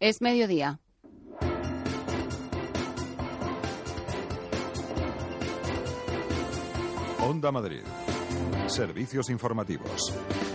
Es mediodía. Onda Madrid. Servicios informativos.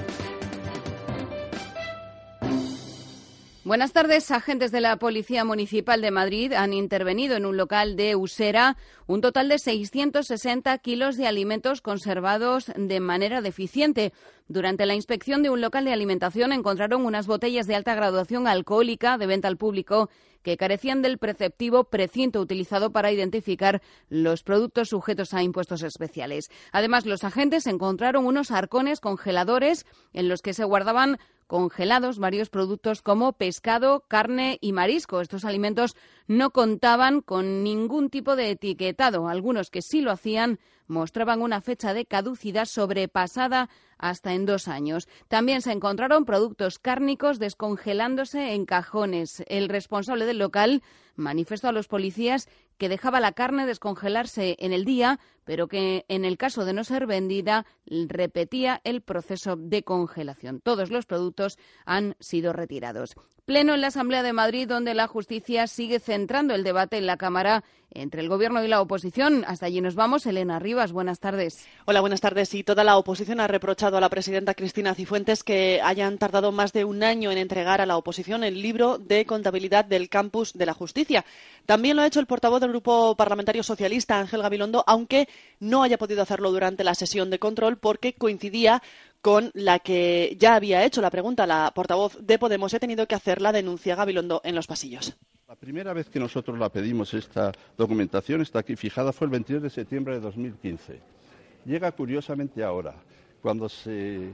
Buenas tardes. Agentes de la Policía Municipal de Madrid han intervenido en un local de Usera un total de 660 kilos de alimentos conservados de manera deficiente. Durante la inspección de un local de alimentación encontraron unas botellas de alta graduación alcohólica de venta al público que carecían del preceptivo precinto utilizado para identificar los productos sujetos a impuestos especiales. Además, los agentes encontraron unos arcones congeladores en los que se guardaban congelados varios productos como pescado, carne y marisco. Estos alimentos no contaban con ningún tipo de etiquetado. Algunos que sí lo hacían mostraban una fecha de caducidad sobrepasada hasta en 2 años. También se encontraron productos cárnicos descongelándose en cajones. El responsable del local manifestó a los policías que dejaba la carne descongelarse en el día, pero que en el caso de no ser vendida repetía el proceso de congelación. Todos los productos han sido retirados. Pleno en la Asamblea de Madrid, donde la justicia sigue centrando el debate en la Cámara entre el Gobierno y la oposición. Hasta allí nos vamos. Elena Rivas, buenas tardes. Hola, buenas tardes. Y toda la oposición ha reprochado a la presidenta Cristina Cifuentes que hayan tardado más de un año en entregar a la oposición el libro de contabilidad del Campus de la Justicia. También lo ha hecho el portavoz del Grupo Parlamentario Socialista, Ángel Gabilondo, aunque no haya podido hacerlo durante la sesión de control porque coincidía con la que ya había hecho la pregunta la portavoz de Podemos. He tenido que hacer la denuncia, Gabilondo, en los pasillos. La primera vez que nosotros la pedimos, esta documentación está aquí fijada, fue el 22 de septiembre de 2015. Llega curiosamente ahora, cuando se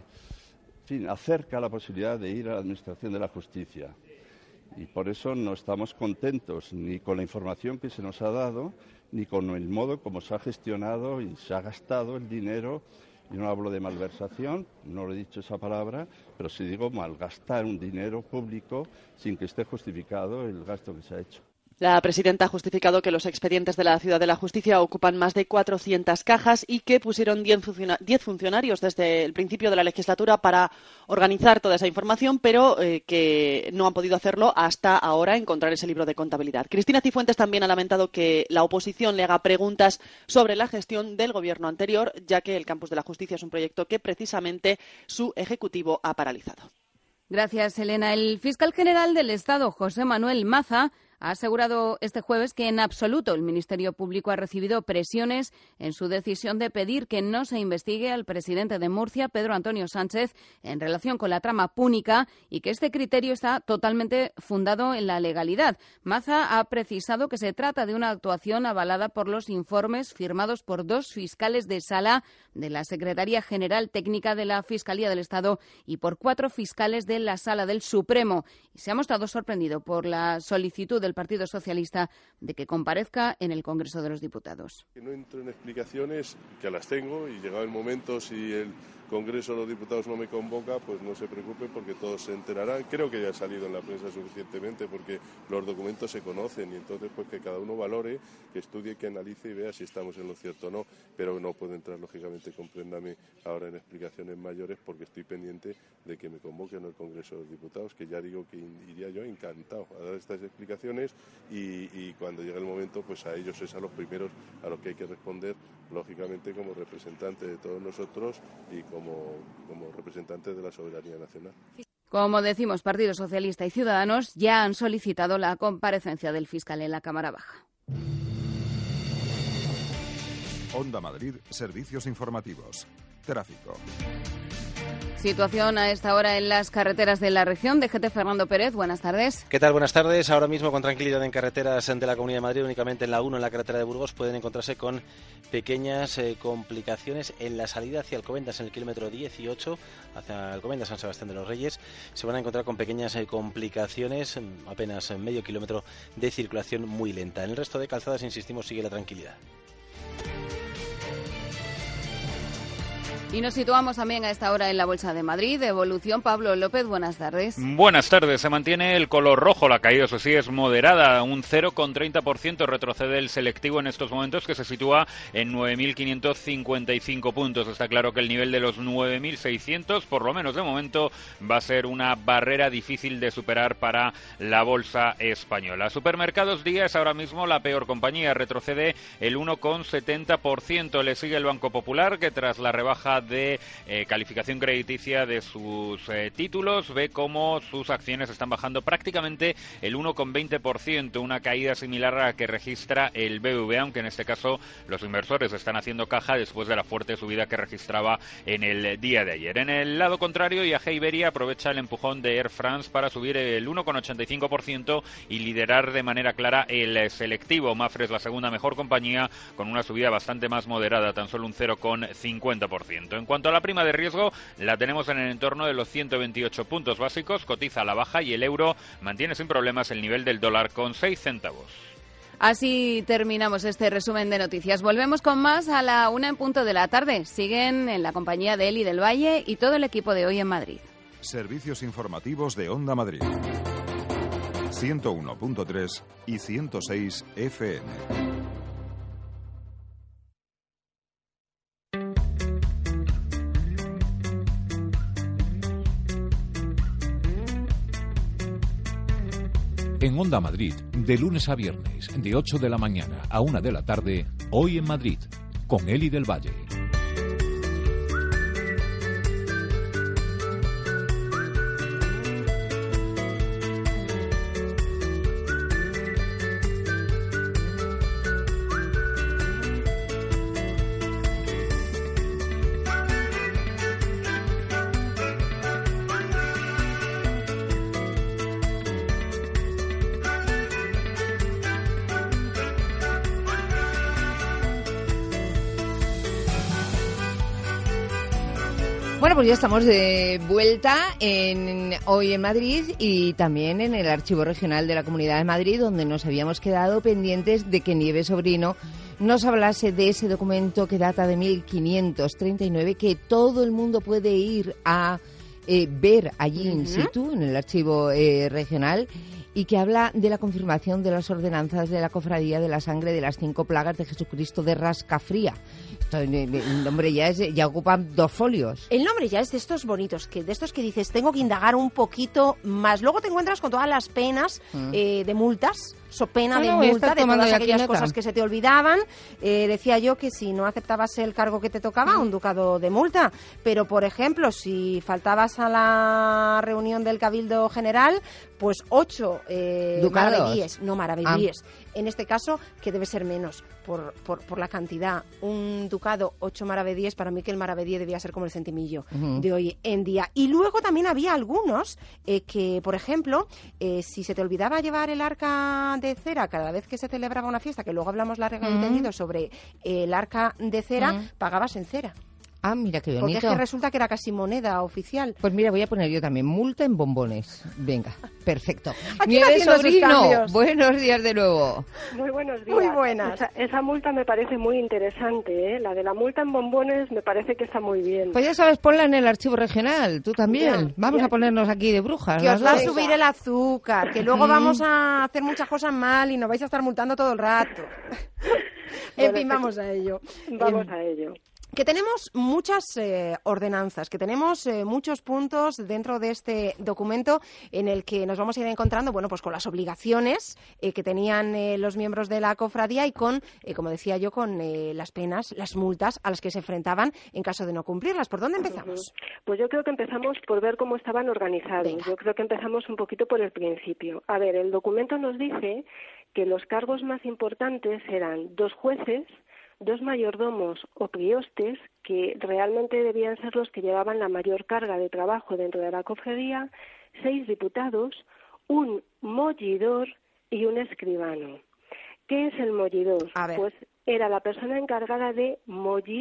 acerca la posibilidad de ir a la Administración de la Justicia. Y por eso no estamos contentos ni con la información que se nos ha dado, ni con el modo como se ha gestionado y se ha gastado el dinero. Y no hablo de malversación, no le he dicho esa palabra, pero sí digo malgastar un dinero público sin que esté justificado el gasto que se ha hecho. La presidenta ha justificado que los expedientes de la Ciudad de la Justicia ocupan más de 400 cajas y que pusieron 10 funcionarios desde el principio de la legislatura para organizar toda esa información, pero que no han podido hacerlo hasta ahora, encontrar ese libro de contabilidad. Cristina Cifuentes también ha lamentado que la oposición le haga preguntas sobre la gestión del Gobierno anterior, ya que el Campus de la Justicia es un proyecto que precisamente su Ejecutivo ha paralizado. Gracias, Elena. El fiscal general del Estado, José Manuel Maza, ha asegurado este jueves que en absoluto el Ministerio Público ha recibido presiones en su decisión de pedir que no se investigue al presidente de Murcia, Pedro Antonio Sánchez, en relación con la trama púnica y que este criterio está totalmente fundado en la legalidad. Maza ha precisado que se trata de una actuación avalada por los informes firmados por 2 fiscales de sala de la Secretaría General Técnica de la Fiscalía del Estado y por 4 fiscales de la Sala del Supremo. Y se ha mostrado sorprendido por la solicitud del Partido Socialista de que comparezca en el Congreso de los Diputados. Que no entro en explicaciones, que las tengo, y llegado el momento, si el Congreso de los Diputados no me convoca, pues no se preocupe porque todos se enterarán. Creo que ya ha salido en la prensa suficientemente porque los documentos se conocen y entonces pues que cada uno valore, que estudie, que analice y vea si estamos en lo cierto o no. Pero no puedo entrar, lógicamente, compréndame, ahora en explicaciones mayores porque estoy pendiente de que me convoquen al Congreso de los Diputados, que ya digo que iría yo encantado a dar estas explicaciones y cuando llegue el momento, pues a ellos es a los primeros a los que hay que responder, lógicamente como representante de todos nosotros y como representantes de la soberanía nacional. Como decimos, Partido Socialista y Ciudadanos ya han solicitado la comparecencia del fiscal en la Cámara Baja. Onda Madrid, servicios informativos. Tráfico. Situación a esta hora en las carreteras de la región. DGT Fernando Pérez, buenas tardes. ¿Qué tal? Buenas tardes. Ahora mismo con tranquilidad en carreteras de la Comunidad de Madrid, únicamente en la 1, en la carretera de Burgos, pueden encontrarse con pequeñas complicaciones en la salida hacia Alcobendas, en el kilómetro 18, hacia Alcobendas, San Sebastián de los Reyes. Se van a encontrar con pequeñas complicaciones, apenas medio kilómetro de circulación muy lenta. En el resto de calzadas, insistimos, sigue la tranquilidad. Y nos situamos también a esta hora en la Bolsa de Madrid. Evolución, Pablo López, buenas tardes. Buenas tardes. Se mantiene el color rojo. La caída, eso sí, es moderada. Un 0,30% retrocede el selectivo en estos momentos, que se sitúa en 9.555 puntos. Está claro que el nivel de los 9.600, por lo menos de momento, va a ser una barrera difícil de superar para la bolsa española. Supermercados Día es ahora mismo la peor compañía. Retrocede el 1,70%. Le sigue el Banco Popular, que tras la rebaja de calificación crediticia de sus títulos, ve cómo sus acciones están bajando prácticamente el 1,20%, una caída similar a la que registra el BBVA, aunque en este caso los inversores están haciendo caja después de la fuerte subida que registraba en el día de ayer. En el lado contrario, IAG Iberia aprovecha el empujón de Air France para subir el 1,85% y liderar de manera clara el selectivo. Mapfre es la segunda mejor compañía, con una subida bastante más moderada, tan solo un 0,50%. En cuanto a la prima de riesgo, la tenemos en el entorno de los 128 puntos básicos, cotiza a la baja y el euro mantiene sin problemas el nivel del dólar con 6 centavos. Así terminamos este resumen de noticias. Volvemos con más a la 1 en punto de la tarde. Siguen en la compañía de Eli del Valle y todo el equipo de Hoy en Madrid. Servicios informativos de Onda Madrid. 101.3 y 106 FM. En Onda Madrid, de lunes a viernes, de 8 de la mañana a 1 de la tarde, Hoy en Madrid, con Eli del Valle. Bueno, pues ya estamos de vuelta hoy en Madrid y también en el Archivo Regional de la Comunidad de Madrid, donde nos habíamos quedado pendientes de que Nieves Sobrino nos hablase de ese documento que data de 1539, que todo el mundo puede ir a ver allí in situ, en el Archivo Regional, y que habla de la confirmación de las ordenanzas de la Cofradía de la Sangre de las 5 plagas de Jesucristo de Rascafría. El nombre ya ocupan 2 folios. El nombre ya es de estos bonitos, de estos que dices, tengo que indagar un poquito más. Luego te encuentras con todas las penas de multas, pena de multa, de todas aquellas cosas que se te olvidaban. Decía yo que si no aceptabas el cargo que te tocaba, un ducado de multa. Pero, por ejemplo, si faltabas a la reunión del Cabildo General, pues 8 maravedíes, no maravedíes. En este caso, que debe ser menos por la cantidad. Un ducado, 8 maravedíes, para mí que el maravedí debía ser como el centimillo de hoy en día. Y luego también había algunos que, por ejemplo, si se te olvidaba llevar el arca de cera cada vez que se celebraba una fiesta, que luego hablamos largo y tendido sobre el arca de cera, pagabas en cera. Ah, mira qué bonito. Porque es que resulta que era casi moneda oficial. Pues mira, voy a poner yo también multa en bombones. Venga, perfecto. Nieves Sobrino, buenos días de nuevo. Muy buenos días. Muy buenas. Esa multa me parece muy interesante, ¿eh? La de la multa en bombones me parece que está muy bien. Pues ya sabes, ponla en el Archivo Regional, tú también. Vamos a ponernos aquí de brujas. Que os va a subir el azúcar, que luego vamos a hacer muchas cosas mal y nos vais a estar multando todo el rato. En fin, vamos a ello. Vamos a ello. Que tenemos muchas ordenanzas, que tenemos muchos puntos dentro de este documento en el que nos vamos a ir encontrando, bueno, pues con las obligaciones que tenían los miembros de la cofradía y con, como decía yo, con las penas, las multas a las que se enfrentaban en caso de no cumplirlas. ¿Por dónde empezamos? Pues yo creo que empezamos por ver cómo estaban organizados. Venga. Yo creo que empezamos un poquito por el principio. A ver, el documento nos dice que los cargos más importantes eran 2 jueces, 2 mayordomos o priostes, que realmente debían ser los que llevaban la mayor carga de trabajo dentro de la cofradía, 6 diputados, un mollidor y un escribano. ¿Qué es el mollidor? Pues era la persona encargada de mollir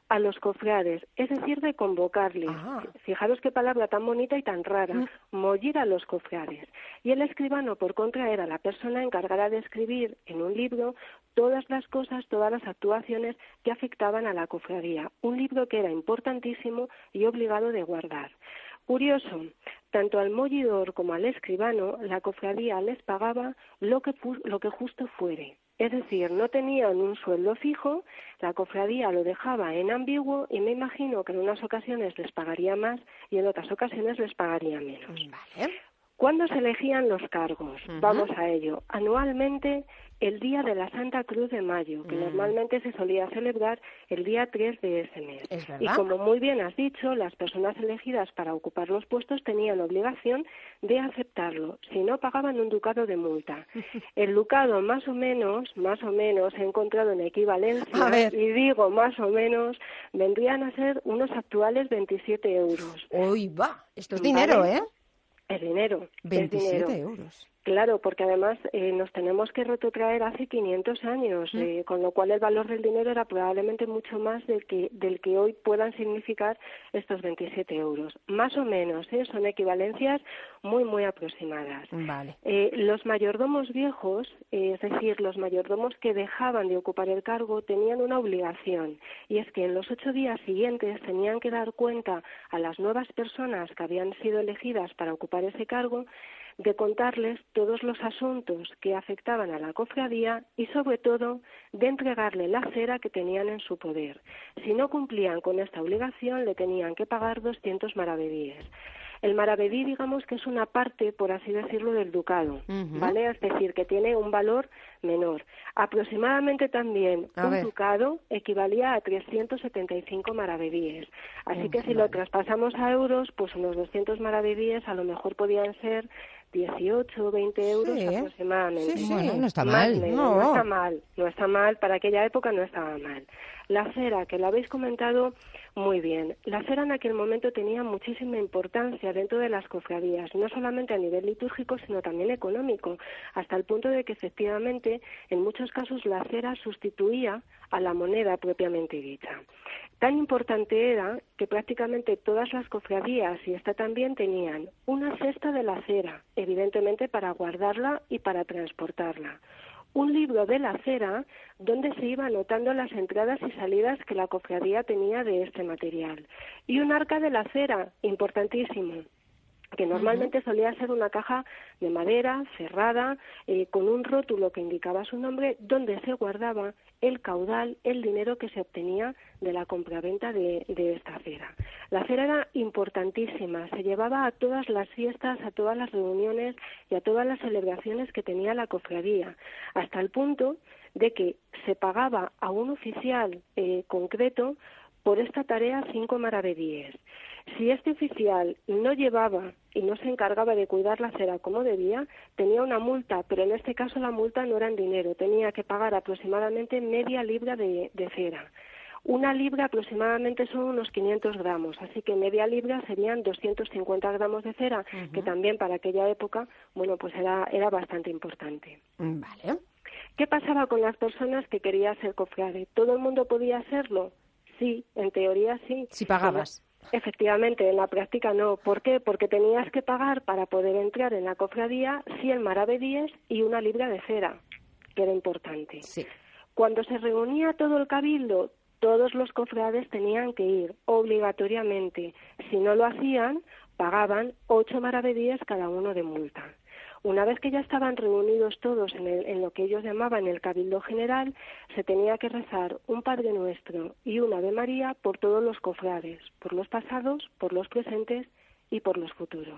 a los cofrades, es decir, de convocarles. Fijaros qué palabra tan bonita y tan rara, mollir a los cofrades. Y el escribano, por contra, era la persona encargada de escribir en un libro todas las cosas, todas las actuaciones que afectaban a la cofradía. Un libro que era importantísimo y obligado de guardar. Curioso, tanto al mollidor como al escribano, la cofradía les pagaba lo que justo fuere. Es decir, no tenían un sueldo fijo, la cofradía lo dejaba en ambiguo y me imagino que en unas ocasiones les pagaría más y en otras ocasiones les pagaría menos. Vale. ¿Cuándo se elegían los cargos? Vamos a ello. Anualmente, el día de la Santa Cruz de Mayo, que normalmente se solía celebrar el día 3 de ese mes. ¿Es verdad? Y como muy bien has dicho, las personas elegidas para ocupar los puestos tenían obligación de aceptarlo, si no pagaban un ducado de multa. El ducado más o menos, he encontrado en equivalencia, y digo más o menos, vendrían a ser unos actuales 27 euros. ¡Uy, va! Esto es dinero, ¿Vale? ¿eh? Es dinero. 27 euros. Claro, porque además nos tenemos que retrotraer hace 500 años, con lo cual el valor del dinero era probablemente mucho más del que hoy puedan significar estos 27 euros. Más o menos, son equivalencias muy, muy aproximadas. Vale. Los mayordomos viejos, es decir, los mayordomos que dejaban de ocupar el cargo, tenían una obligación, y es que en los 8 días siguientes tenían que dar cuenta a las nuevas personas que habían sido elegidas para ocupar ese cargo, de contarles todos los asuntos que afectaban a la cofradía y, sobre todo, de entregarle la cera que tenían en su poder. Si no cumplían con esta obligación, le tenían que pagar 200 maravedíes. El maravedí, digamos que es una parte, por así decirlo, del ducado, ¿vale? Es decir, que tiene un valor menor. Aproximadamente también ducado equivalía a 375 maravedíes. Así que si lo traspasamos a euros, pues unos 200 maravedíes a lo mejor podían ser 18 o 20 euros aproximadamente. Sí. Bueno, no está mal. No está mal, para aquella época no estaba mal. La cera, que la habéis comentado muy bien. La cera en aquel momento tenía muchísima importancia dentro de las cofradías, no solamente a nivel litúrgico, sino también económico, hasta el punto de que efectivamente en muchos casos la cera sustituía a la moneda propiamente dicha. Tan importante era que prácticamente todas las cofradías, y esta también, tenían una cesta de la cera, evidentemente para guardarla y para transportarla. Un libro de la cera donde se iban anotando las entradas y salidas que la cofradía tenía de este material. Y un arca de la cera, importantísimo, que normalmente solía ser una caja de madera cerrada, con un rótulo que indicaba su nombre, donde se guardaba el caudal, el dinero que se obtenía de la compraventa de esta cera. La cera era importantísima, se llevaba a todas las fiestas, a todas las reuniones y a todas las celebraciones que tenía la cofradía, hasta el punto de que se pagaba a un oficial concreto por esta tarea 5 maravedíes. Si este oficial no llevaba y no se encargaba de cuidar la cera como debía, tenía una multa, pero en este caso la multa no era en dinero, tenía que pagar aproximadamente media libra de cera. Una libra aproximadamente son unos 500 gramos, así que media libra serían 250 gramos de cera, que también para aquella época, bueno, pues era bastante importante. Vale. ¿Qué pasaba con las personas que querían ser cofrade? ¿Todo el mundo podía hacerlo? Sí, en teoría sí. Si pagabas. Efectivamente, en la práctica no. ¿Por qué? Porque tenías que pagar para poder entrar en la cofradía 100 maravedíes y una libra de cera, que era importante. Sí. Cuando se reunía todo el cabildo, todos los cofrades tenían que ir obligatoriamente. Si no lo hacían, pagaban 8 maravedíes cada uno de multa. Una vez que ya estaban reunidos todos en lo que ellos llamaban el Cabildo General, se tenía que rezar un Padre Nuestro y un Ave María por todos los cofrades, por los pasados, por los presentes y por los futuros.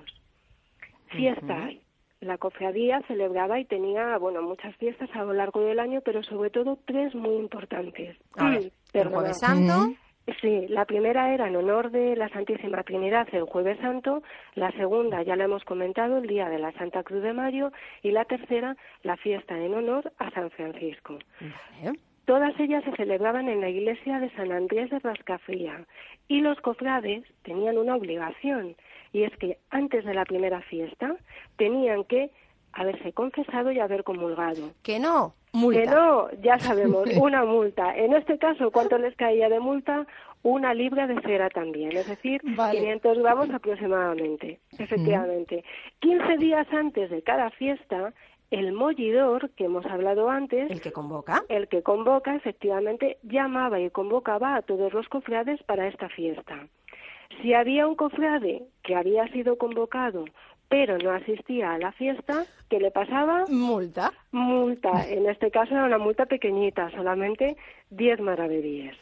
Fiesta. La cofradía celebraba y tenía, bueno, muchas fiestas a lo largo del año, pero sobre todo 3 muy importantes. El Jueves Santo. Sí, la primera era en honor de la Santísima Trinidad, el Jueves Santo, la segunda, ya la hemos comentado, el día de la Santa Cruz de Mayo, y la tercera, la fiesta en honor a San Francisco. Vale. Todas ellas se celebraban en la iglesia de San Andrés de Rascafría, y los cofrades tenían una obligación, y es que antes de la primera fiesta tenían que haberse confesado y haber comulgado. Que no, multa. Que no, ya sabemos, una multa. En este caso, ¿cuánto les caía de multa? 1 libra de cera también, es decir, 500 gramos aproximadamente, efectivamente. 15 días antes de cada fiesta, el mollidor, que hemos hablado antes... ¿El que convoca? El que convoca, efectivamente, llamaba y convocaba a todos los cofrades para esta fiesta. Si había un cofrade que había sido convocado pero no asistía a la fiesta, ¿qué le pasaba? Multa. Multa. En este caso era una multa pequeñita, solamente 10 maravedíes.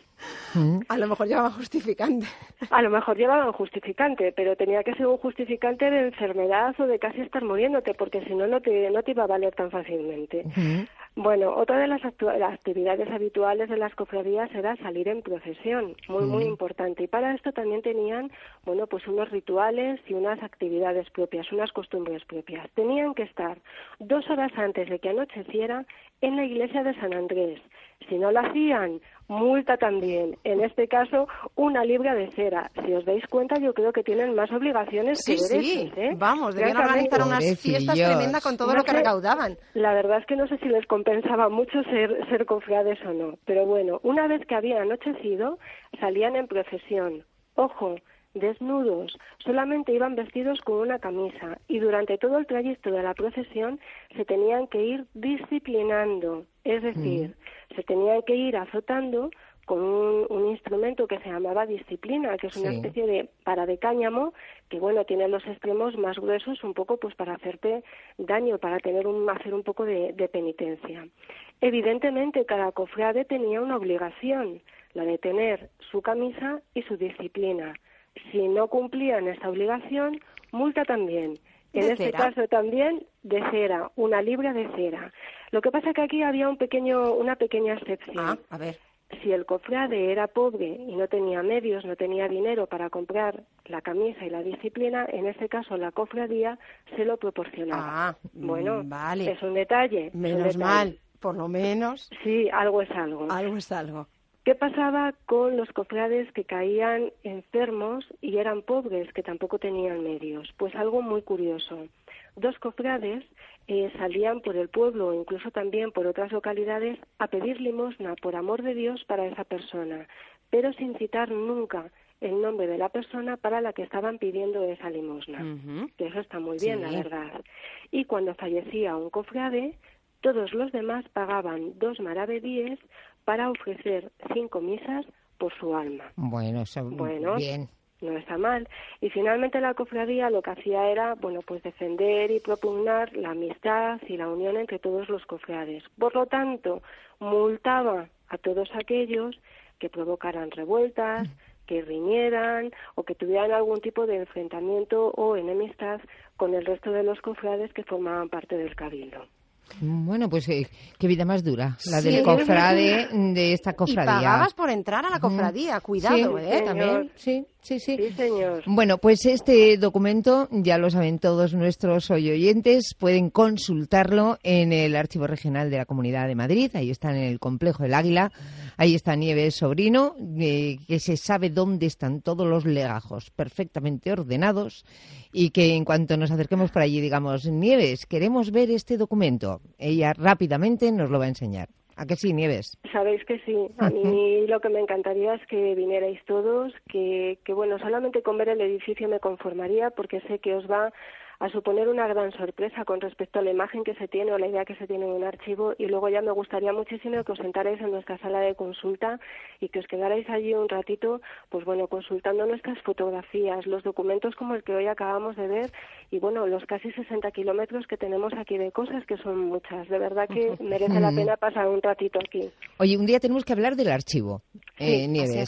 A lo mejor llevaban justificante. A lo mejor llevaban justificante, pero tenía que ser un justificante de enfermedad o de casi estar muriéndote, porque si no, no te iba a valer tan fácilmente. Bueno, otra de las actividades habituales de las cofradías era salir en procesión, muy importante. Y para esto también tenían, bueno, pues unos rituales y unas actividades propias, unas costumbres propias. Tenían que estar 2 horas antes de que anocheciera en la iglesia de San Andrés. Si no lo hacían, multa también. En este caso, 1 libra de cera. Si os dais cuenta, yo creo que tienen más obligaciones que derechos, ¿eh? Vamos, debían organizar unas fiestas tremendas con todo lo que recaudaban. La verdad es que no sé si les compensaba mucho ser cofrades o no. Pero bueno, una vez que había anochecido, salían en procesión. Ojo, desnudos, solamente iban vestidos con una camisa y durante todo el trayecto de la procesión se tenían que ir disciplinando, es decir, se tenían que ir azotando con un instrumento que se llamaba disciplina, que es una especie de para de cáñamo, que bueno, tiene los extremos más gruesos un poco pues para hacerte daño, para hacer un poco de penitencia. Evidentemente cada cofrade tenía una obligación, la de tener su camisa y su disciplina. Si no cumplían esa obligación, multa también. En este caso también de cera, 1 libra de cera. Lo que pasa es que aquí había una pequeña excepción. A ver. Si el cofrade era pobre y no tenía medios, no tenía dinero para comprar la camisa y la disciplina, en ese caso la cofradía se lo proporcionaba. Bueno, vale. Es un detalle. Menos mal, por lo menos. Sí, algo es algo. Algo es algo. ¿Qué pasaba con los cofrades que caían enfermos y eran pobres, que tampoco tenían medios? Pues algo muy curioso. 2 cofrades salían por el pueblo o incluso también por otras localidades a pedir limosna, por amor de Dios, para esa persona, pero sin citar nunca el nombre de la persona para la que estaban pidiendo esa limosna. Que eso está muy bien, la verdad. Y cuando fallecía un cofrade, todos los demás pagaban 2 maravedíes para ofrecer 5 misas por su alma. Bueno, eso bien. No está mal. Y finalmente la cofradía lo que hacía era, bueno, pues defender y propugnar la amistad y la unión entre todos los cofrades. Por lo tanto, multaba a todos aquellos que provocaran revueltas, que riñeran o que tuvieran algún tipo de enfrentamiento o enemistad con el resto de los cofrades que formaban parte del cabildo. Bueno, pues qué vida más dura, la del cofrade de esta cofradía. Y pagabas por entrar a la cofradía, cuidado, también. Sí, señor. Bueno, pues este documento, ya lo saben todos nuestros oyentes, pueden consultarlo en el Archivo Regional de la Comunidad de Madrid, ahí está en el Complejo del Águila, ahí está Nieves Sobrino, que se sabe dónde están todos los legajos perfectamente ordenados y que en cuanto nos acerquemos por allí digamos, Nieves, queremos ver este documento, ella rápidamente nos lo va a enseñar. ¿A que sí, Nieves? Sabéis que sí. A mí lo que me encantaría es que vinierais todos, que bueno, solamente con ver el edificio me conformaría porque sé que os va a suponer una gran sorpresa con respecto a la imagen que se tiene o la idea que se tiene en un archivo, y luego ya me gustaría muchísimo que os sentarais en nuestra sala de consulta y que os quedarais allí un ratito, pues bueno, consultando nuestras fotografías, los documentos como el que hoy acabamos de ver y bueno, los casi 60 kilómetros que tenemos aquí de cosas, que son muchas. De verdad que merece la pena pasar un ratito aquí. Oye, un día tenemos que hablar del archivo, sí, Nieves,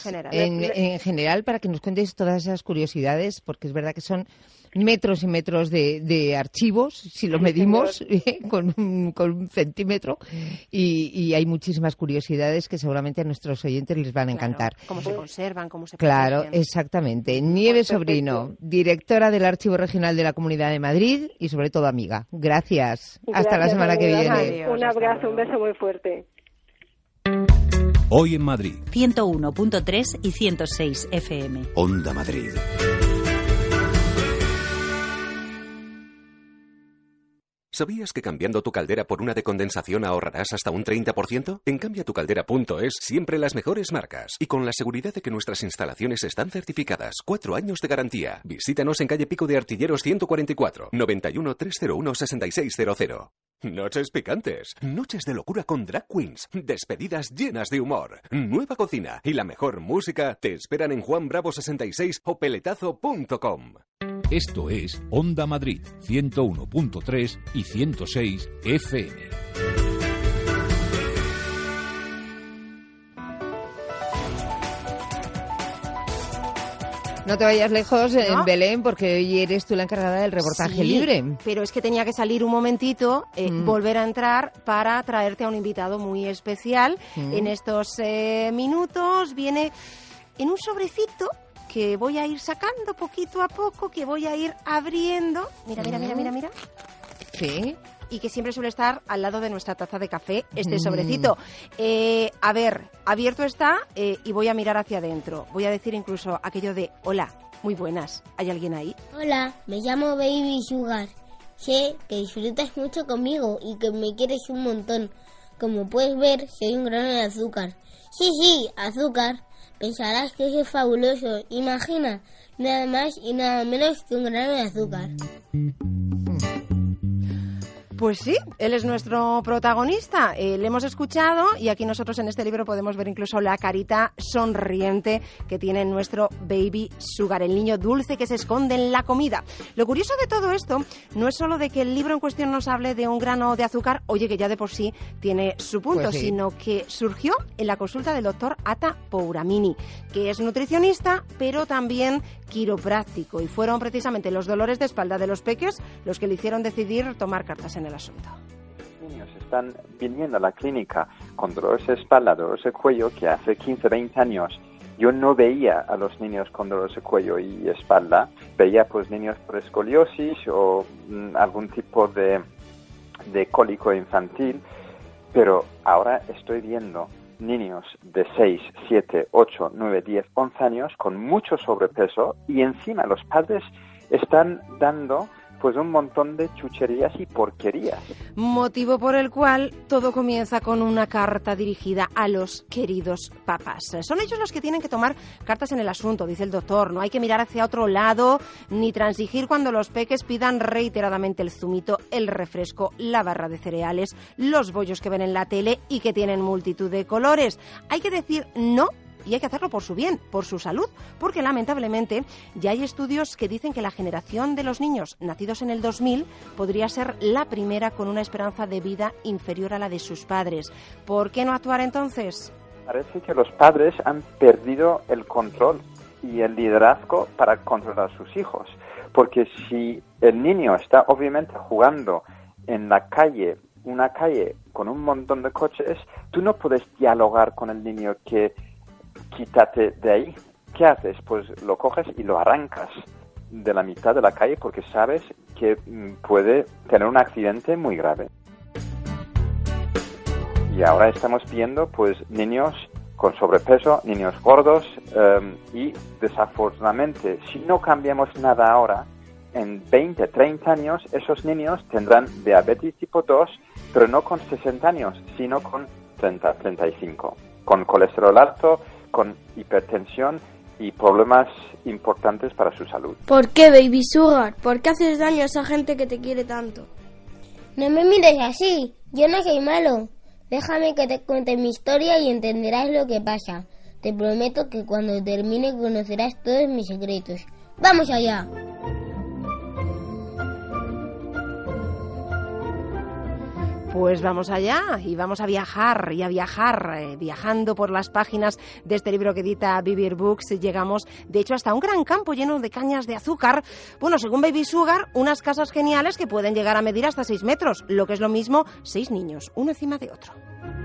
en general, para que nos cuentes todas esas curiosidades, porque es verdad que son metros y metros de archivos, si lo medimos con un centímetro, y hay muchísimas curiosidades que seguramente a nuestros oyentes les van a encantar. Cómo se conservan, cómo se Claro, protegen. Exactamente. Nieves Sobrino, directora del Archivo Regional de la Comunidad de Madrid y sobre todo amiga. Gracias. Hasta la semana que viene. Adiós, un abrazo, un beso muy fuerte. Hoy en Madrid. 101.3 y 106 FM. Onda Madrid. ¿Sabías que cambiando tu caldera por una de condensación ahorrarás hasta un 30%? En cambiatucaldera.es siempre las mejores marcas y con la seguridad de que nuestras instalaciones están certificadas. 4 años de garantía. Visítanos en calle Pico de Artilleros 144, 91 301 6600. Noches picantes, noches de locura con drag queens, despedidas llenas de humor, nueva cocina y la mejor música te esperan en Juan Bravo 66 o peletazo.com. Esto es Onda Madrid, 101.3 y 106 FM. No te vayas lejos, ¿no? Belén, porque hoy eres tú la encargada del reportaje libre. Pero es que tenía que salir un momentito, volver a entrar para traerte a un invitado muy especial. En estos minutos viene en un sobrecito que voy a ir sacando poquito a poco, que voy a ir abriendo. Mira. Sí. Y que siempre suele estar al lado de nuestra taza de café, este sobrecito. A ver, abierto está y voy a mirar hacia adentro. Voy a decir incluso aquello de, hola, muy buenas, ¿hay alguien ahí? Hola, me llamo Baby Sugar. Sé que disfrutas mucho conmigo y que me quieres un montón. Como puedes ver, soy un grano de azúcar. Sí, azúcar. Pensarás que eso es fabuloso. Imagina, nada más y nada menos que un grano de azúcar. Pues sí, él es nuestro protagonista. Le hemos escuchado y aquí nosotros en este libro podemos ver incluso la carita sonriente que tiene nuestro Baby Sugar, el niño dulce que se esconde en la comida. Lo curioso de todo esto no es solo de que el libro en cuestión nos hable de un grano de azúcar, oye, que ya de por sí tiene su punto, pues sí, sino que surgió en la consulta del doctor Ata Pouramini, que es nutricionista, pero también quiropráctico. Y fueron precisamente los dolores de espalda de los peques los que le hicieron decidir tomar cartas en el asunto. Los niños están viniendo a la clínica con dolores de espalda, dolores de cuello, que hace 15, 20 años yo no veía a los niños con dolores de cuello y espalda. Veía pues niños por escoliosis o algún tipo de cólico infantil, pero ahora estoy viendo niños de 6, 7, 8, 9, 10, 11 años con mucho sobrepeso y encima los padres están dando pues un montón de chucherías y porquerías. Motivo por el cual todo comienza con una carta dirigida a los queridos papás. Son ellos los que tienen que tomar cartas en el asunto, dice el doctor. No hay que mirar hacia otro lado ni transigir cuando los peques pidan reiteradamente el zumito, el refresco, la barra de cereales, los bollos que ven en la tele y que tienen multitud de colores. Hay que decir no. Y hay que hacerlo por su bien, por su salud, porque lamentablemente ya hay estudios que dicen que la generación de los niños nacidos en el 2000 podría ser la primera con una esperanza de vida inferior a la de sus padres. ¿Por qué no actuar entonces? Parece que los padres han perdido el control y el liderazgo para controlar a sus hijos, porque si el niño está obviamente jugando en la calle, una calle con un montón de coches, tú no puedes dialogar con el niño que quítate de ahí. ¿Qué haces? Pues lo coges y lo arrancas de la mitad de la calle porque sabes que puede tener un accidente muy grave. Y ahora estamos viendo pues niños con sobrepeso, niños gordos y desafortunadamente si no cambiamos nada ahora, en 20, 30 años esos niños tendrán diabetes tipo 2, pero no con 60 años, sino con 30, 35, con colesterol alto, con hipertensión y problemas importantes para su salud. ¿Por qué, Baby Sugar? ¿Por qué haces daño a esa gente que te quiere tanto? No me mires así, yo no soy malo. Déjame que te cuente mi historia y entenderás lo que pasa. Te prometo que cuando termine conocerás todos mis secretos. ¡Vamos allá! Pues vamos allá y vamos a viajar y a viajar. Viajando por las páginas de este libro que edita Vivir Books, llegamos de hecho hasta un gran campo lleno de cañas de azúcar. Bueno, según Baby Sugar, unas casas geniales que pueden llegar a medir hasta 6 metros, lo que es lo mismo 6 niños, uno encima de otro.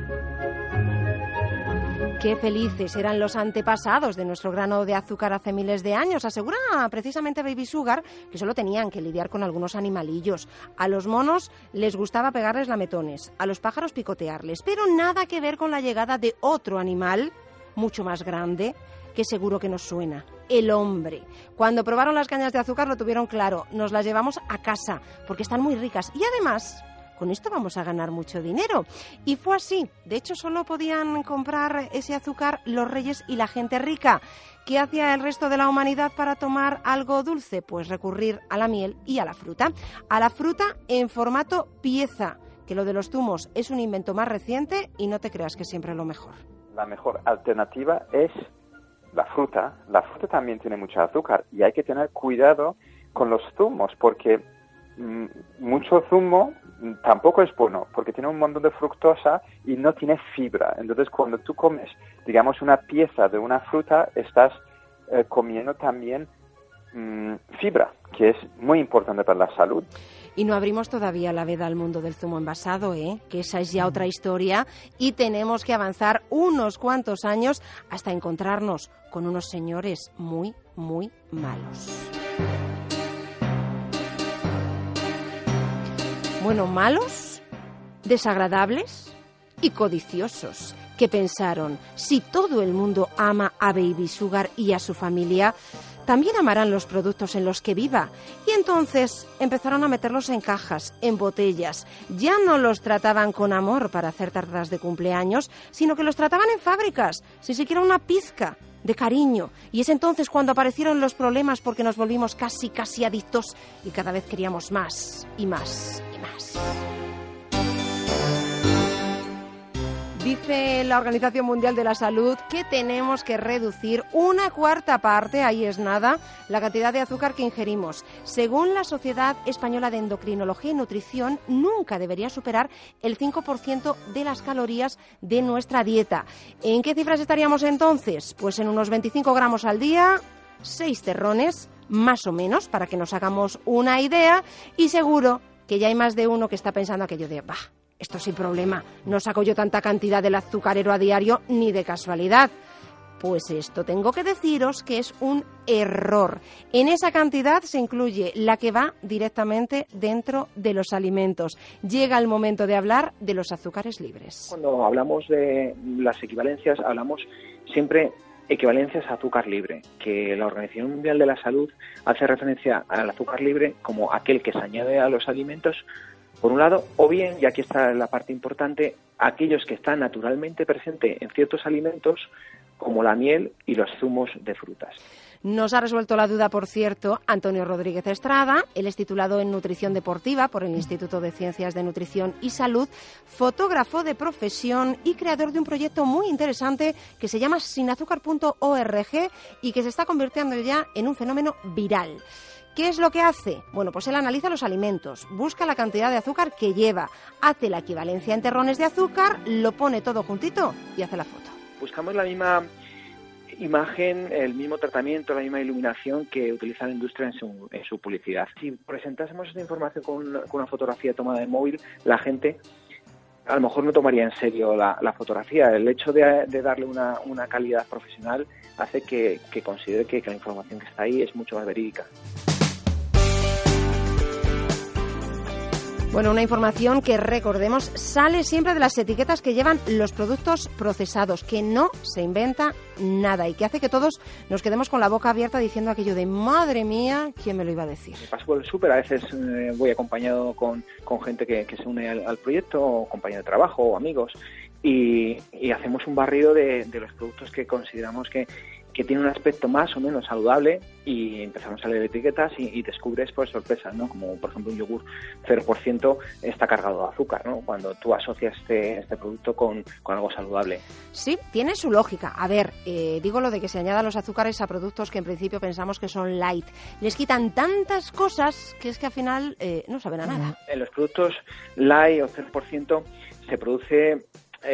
Qué felices eran los antepasados de nuestro grano de azúcar hace miles de años. Asegura precisamente Baby Sugar que solo tenían que lidiar con algunos animalillos. A los monos les gustaba pegarles lametones, a los pájaros picotearles, pero nada que ver con la llegada de otro animal mucho más grande que seguro que nos suena. el hombre. Cuando probaron las cañas de azúcar lo tuvieron claro, nos las llevamos a casa porque están muy ricas y además con esto vamos a ganar mucho dinero. Y fue así. De hecho, solo podían comprar ese azúcar los reyes y la gente rica. ¿Qué hacía el resto de la humanidad para tomar algo dulce? Pues recurrir a la miel y a la fruta. A la fruta en formato pieza, que lo de los zumos es un invento más reciente y no te creas que siempre es lo mejor. La mejor alternativa es la fruta. La fruta también tiene mucho azúcar y hay que tener cuidado con los zumos porque mucho zumo tampoco es bueno porque tiene un montón de fructosa y no tiene fibra. Entonces, cuando tú comes, digamos, una pieza de una fruta, estás comiendo también fibra, que es muy importante para la salud. Y no abrimos todavía la veda al mundo del zumo envasado, que esa es ya otra historia y tenemos que avanzar unos cuantos años hasta encontrarnos con unos señores muy, muy malos. Bueno, malos, desagradables y codiciosos, que pensaron, si todo el mundo ama a Baby Sugar y a su familia, también amarán los productos en los que viva. Y entonces empezaron a meterlos en cajas, en botellas. Ya no los trataban con amor para hacer tartas de cumpleaños, sino que los trataban en fábricas, sin siquiera una pizca de cariño. Y es entonces cuando aparecieron los problemas porque nos volvimos casi adictos y cada vez queríamos más y más y más. Dice la Organización Mundial de la Salud que tenemos que reducir 1/4 parte, ahí es nada, la cantidad de azúcar que ingerimos. Según la Sociedad Española de Endocrinología y Nutrición, nunca debería superar el 5% de las calorías de nuestra dieta. ¿En qué cifras estaríamos entonces? Pues en unos 25 gramos al día, 6 terrones, más o menos, para que nos hagamos una idea, y seguro que ya hay más de uno que está pensando aquello de, esto sin problema, no saco yo tanta cantidad del azucarero a diario ni de casualidad. Pues esto tengo que deciros que es un error. En esa cantidad se incluye la que va directamente dentro de los alimentos. Llega el momento de hablar de los azúcares libres. Cuando hablamos de las equivalencias, hablamos siempre equivalencias a azúcar libre, que la Organización Mundial de la Salud hace referencia al azúcar libre como aquel que se añade a los alimentos, por un lado, o bien, y aquí está la parte importante, aquellos que están naturalmente presentes en ciertos alimentos, como la miel y los zumos de frutas. Nos ha resuelto la duda, por cierto, Antonio Rodríguez Estrada. Él es titulado en Nutrición Deportiva por el Instituto de Ciencias de Nutrición y Salud, fotógrafo de profesión y creador de un proyecto muy interesante que se llama sinazúcar.org y que se está convirtiendo ya en un fenómeno viral. ¿Qué es lo que hace? Bueno, pues él analiza los alimentos, busca la cantidad de azúcar que lleva, hace la equivalencia en terrones de azúcar, lo pone todo juntito y hace la foto. Buscamos la misma imagen, el mismo tratamiento, la misma iluminación que utiliza la industria en su publicidad. Si presentásemos esta información con una fotografía tomada de móvil, la gente a lo mejor no tomaría en serio la fotografía. El hecho de darle una calidad profesional hace que considere que la información que está ahí es mucho más verídica. Bueno, una información que, recordemos, sale siempre de las etiquetas que llevan los productos procesados, que no se inventa nada y que hace que todos nos quedemos con la boca abierta diciendo aquello de «madre mía, ¿quién me lo iba a decir?». Paso por el súper, a veces voy acompañado con gente que se une al proyecto, o compañeros de trabajo o amigos, y hacemos un barrido de los productos que consideramos que tiene un aspecto más o menos saludable y empezamos a leer etiquetas y descubres pues sorpresas, ¿no? Como por ejemplo un yogur 0% está cargado de azúcar, ¿no? Cuando tú asocias este producto con algo saludable. Sí, tiene su lógica. A ver, digo lo de que se añadan los azúcares a productos que en principio pensamos que son light. Les quitan tantas cosas que es que al final no saben a nada. En los productos light o 0% se produce,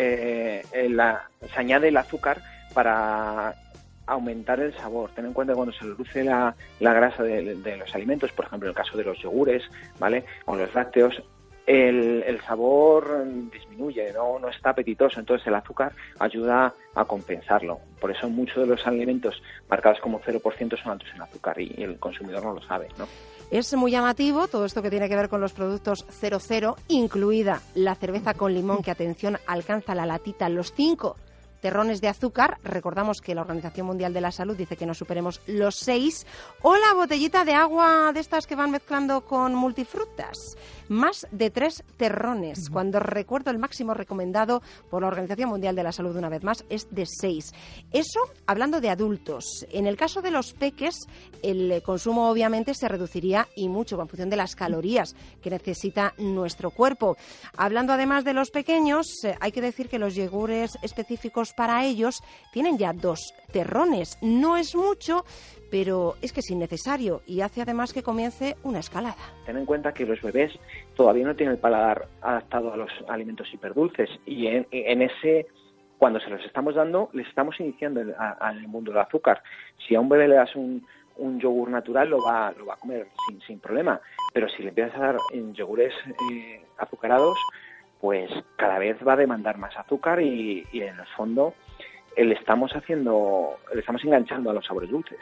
se añade el azúcar para aumentar el sabor. Ten en cuenta que cuando se reduce la grasa de los alimentos, por ejemplo en el caso de los yogures, ¿vale?, o los lácteos, el sabor disminuye, no está apetitoso, entonces el azúcar ayuda a compensarlo. Por eso muchos de los alimentos marcados como 0% son altos en azúcar y el consumidor no lo sabe, ¿no? Es muy llamativo todo esto que tiene que ver con los productos 0,0, incluida la cerveza con limón, que, atención, alcanza la latita los 5 terrones de azúcar, recordamos que la Organización Mundial de la Salud dice que no superemos los 6, o la botellita de agua de estas que van mezclando con multifrutas, más de 3 terrones, cuando recuerdo el máximo recomendado por la Organización Mundial de la Salud, una vez más, es de 6. Eso hablando de adultos. En el caso de los peques, el consumo obviamente se reduciría y mucho en función de las calorías que necesita nuestro cuerpo. Hablando además de los pequeños, hay que decir que los yogures específicos para ellos tienen ya 2 terrones. No es mucho, pero es que es innecesario y hace además que comience una escalada. Ten en cuenta que los bebés todavía no tienen el paladar adaptado a los alimentos hiperdulces y en ese, cuando se los estamos dando, les estamos iniciando al mundo del azúcar. Si a un bebé le das un yogur natural, lo va a comer sin problema, pero si le empiezas a dar yogures azucarados, pues cada vez va a demandar más azúcar y en el fondo le estamos enganchando a los sabores dulces.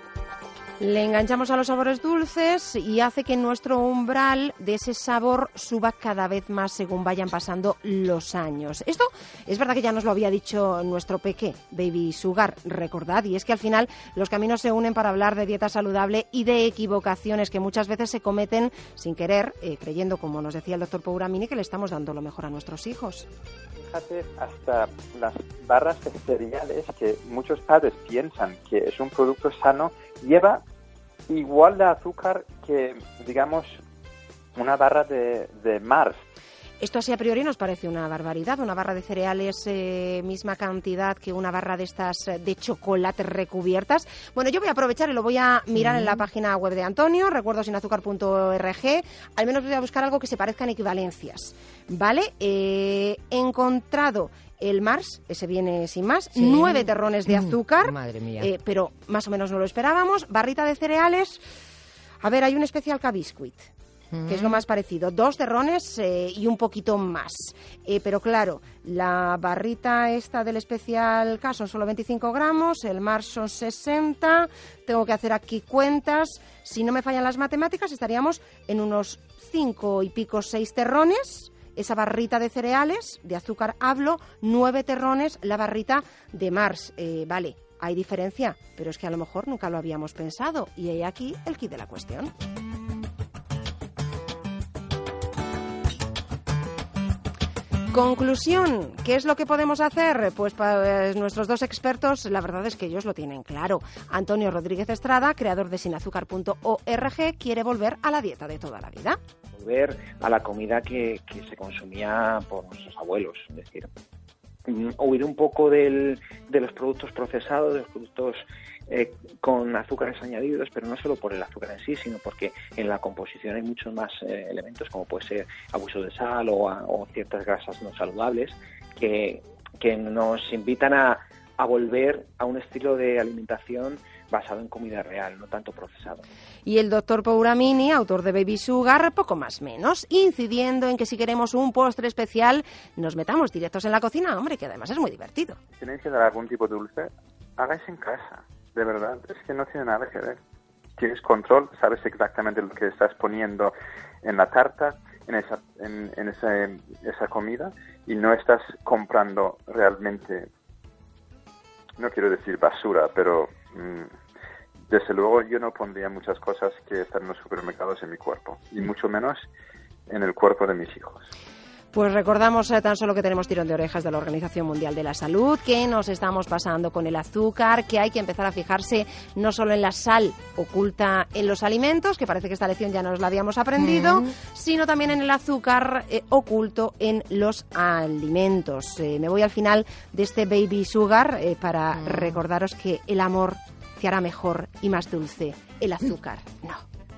Le enganchamos a los sabores dulces y hace que nuestro umbral de ese sabor suba cada vez más según vayan pasando los años. Esto es verdad que ya nos lo había dicho nuestro peque, Baby Sugar, recordad, y es que al final los caminos se unen para hablar de dieta saludable y de equivocaciones que muchas veces se cometen sin querer, creyendo, como nos decía el doctor Pouramini, que le estamos dando lo mejor a nuestros hijos. Fíjate, hasta las barras de cereales, que muchos padres piensan que es un producto sano, lleva igual de azúcar que, digamos, una barra de Mars. Esto así a priori nos parece una barbaridad. Una barra de cereales, misma cantidad que una barra de estas de chocolate recubiertas. Bueno, yo voy a aprovechar y lo voy a mirar en la página web de Antonio, recuerdosinazúcar.org. Al menos voy a buscar algo que se parezca en equivalencias. ¿Vale? He encontrado el Mars, ese viene sin más, 9 terrones de azúcar. Madre mía. Pero más o menos no lo esperábamos. Barrita de cereales. A ver, hay un especial K-Biscuit, que es lo más parecido. 2 terrones y un poquito más. Pero claro, la barrita esta del especial K son solo 25 gramos, el Mars son 60. Tengo que hacer aquí cuentas. Si no me fallan las matemáticas, estaríamos en unos 5 y pico, 6 terrones. Esa barrita de cereales, de azúcar hablo, 9 terrones, la barrita de Mars. Vale, hay diferencia, pero es que a lo mejor nunca lo habíamos pensado. Y hay aquí el quid de la cuestión. Conclusión, ¿qué es lo que podemos hacer? Pues para nuestros 2 expertos, la verdad es que ellos lo tienen claro. Antonio Rodríguez Estrada, creador de sinazúcar.org, quiere volver a la dieta de toda la vida. Volver a la comida que se consumía por nuestros abuelos, es decir, huir un poco de los productos procesados, de los productos con azúcares añadidos, pero no solo por el azúcar en sí, sino porque en la composición hay muchos más elementos, como puede ser abuso de sal o ciertas grasas no saludables, que nos invitan a volver a un estilo de alimentación basado en comida real, no tanto procesado. Y el doctor Pouramini, autor de Baby Sugar, poco más menos, incidiendo en que si queremos un postre especial, nos metamos directos en la cocina, hombre, que además es muy divertido. Si tenéis que dar algún tipo de dulce, hagáis en casa, de verdad, es que no tiene nada que ver. Tienes control, sabes exactamente lo que estás poniendo en la tarta, en esa comida, y no estás comprando realmente, no quiero decir basura, pero desde luego yo no pondría muchas cosas que están en los supermercados en mi cuerpo, y mucho menos en el cuerpo de mis hijos. Pues recordamos tan solo que tenemos tirón de orejas de la Organización Mundial de la Salud, que nos estamos pasando con el azúcar, que hay que empezar a fijarse no solo en la sal oculta en los alimentos, que parece que esta lección ya nos la habíamos aprendido, sino también en el azúcar oculto en los alimentos. Me voy al final de este Baby Sugar para recordaros que el amor te hará mejor y más dulce. El azúcar, no.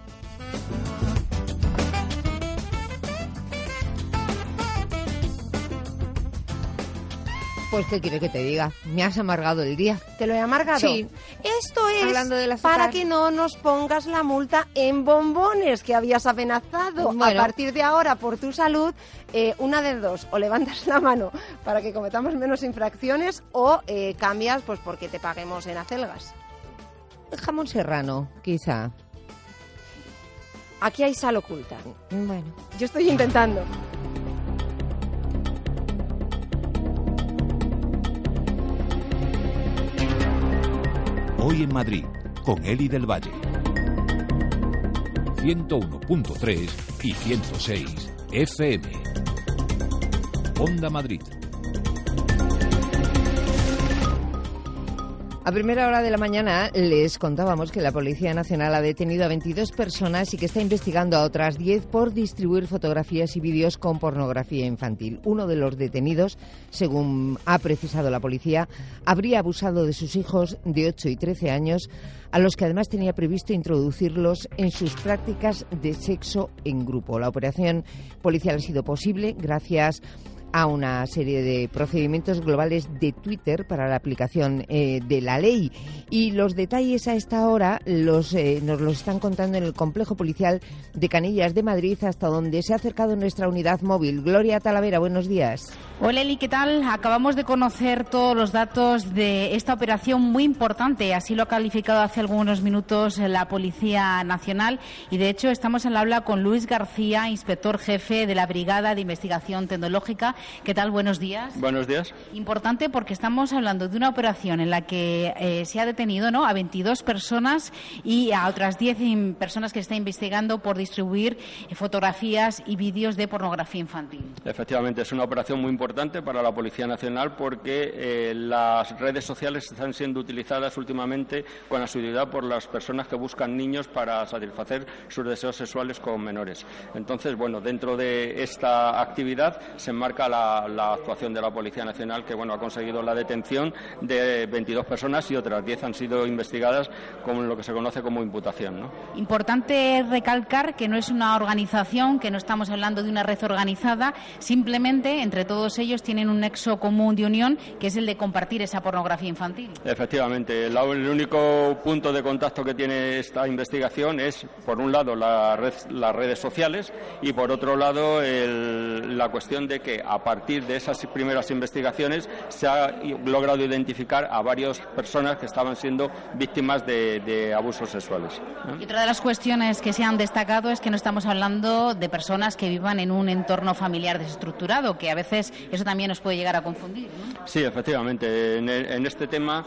Pues, ¿qué quiere que te diga? Me has amargado el día. ¿Te lo he amargado? Sí. Esto es hablando del azúcar, para que no nos pongas la multa en bombones que habías amenazado. Bueno. A partir de ahora, por tu salud, una de dos. O levantas la mano para que cometamos menos infracciones o cambias pues porque te paguemos en acelgas. Jamón serrano, quizá. Aquí hay sal oculta. Bueno. Yo estoy intentando. Hoy en Madrid, con Eli del Valle. 101.3 y 106 FM. Onda Madrid. A primera hora de la mañana les contábamos que la Policía Nacional ha detenido a 22 personas y que está investigando a otras 10 por distribuir fotografías y vídeos con pornografía infantil. Uno de los detenidos, según ha precisado la policía, habría abusado de sus hijos de 8 y 13 años, a los que además tenía previsto introducirlos en sus prácticas de sexo en grupo. La operación policial ha sido posible gracias a una serie de procedimientos globales de Twitter para la aplicación de la ley. Y los detalles a esta hora nos los están contando en el complejo policial de Canillas de Madrid, hasta donde se ha acercado nuestra unidad móvil. Gloria Talavera, buenos días. Hola Eli, ¿qué tal? Acabamos de conocer todos los datos de esta operación muy importante. Así lo ha calificado hace algunos minutos la Policía Nacional. Y de hecho estamos al habla con Luis García, inspector jefe de la Brigada de Investigación Tecnológica. ¿Qué tal? Buenos días. Buenos días. Importante porque estamos hablando de una operación en la que se ha detenido, ¿no?, a 22 personas y a otras 10 personas que se está investigando por distribuir fotografías y vídeos de pornografía infantil. Efectivamente, es una operación muy importante para la Policía Nacional porque las redes sociales están siendo utilizadas últimamente con asiduidad por las personas que buscan niños para satisfacer sus deseos sexuales con menores. Entonces, bueno, dentro de esta actividad se enmarca la actuación de la Policía Nacional, que bueno, ha conseguido la detención de 22 personas y otras 10 han sido investigadas con lo que se conoce como imputación, ¿no? Importante recalcar que no es una organización, que no estamos hablando de una red organizada, simplemente entre todos ellos tienen un nexo común de unión, que es el de compartir esa pornografía infantil. Efectivamente, el único punto de contacto que tiene esta investigación es, por un lado, las redes sociales y, por otro lado, la cuestión de que a partir de esas primeras investigaciones se ha logrado identificar a varias personas que estaban siendo víctimas de abusos sexuales, ¿no? Y otra de las cuestiones que se han destacado es que no estamos hablando de personas que vivan en un entorno familiar desestructurado, que a veces eso también nos puede llegar a confundir, ¿no? Sí, efectivamente. En este tema,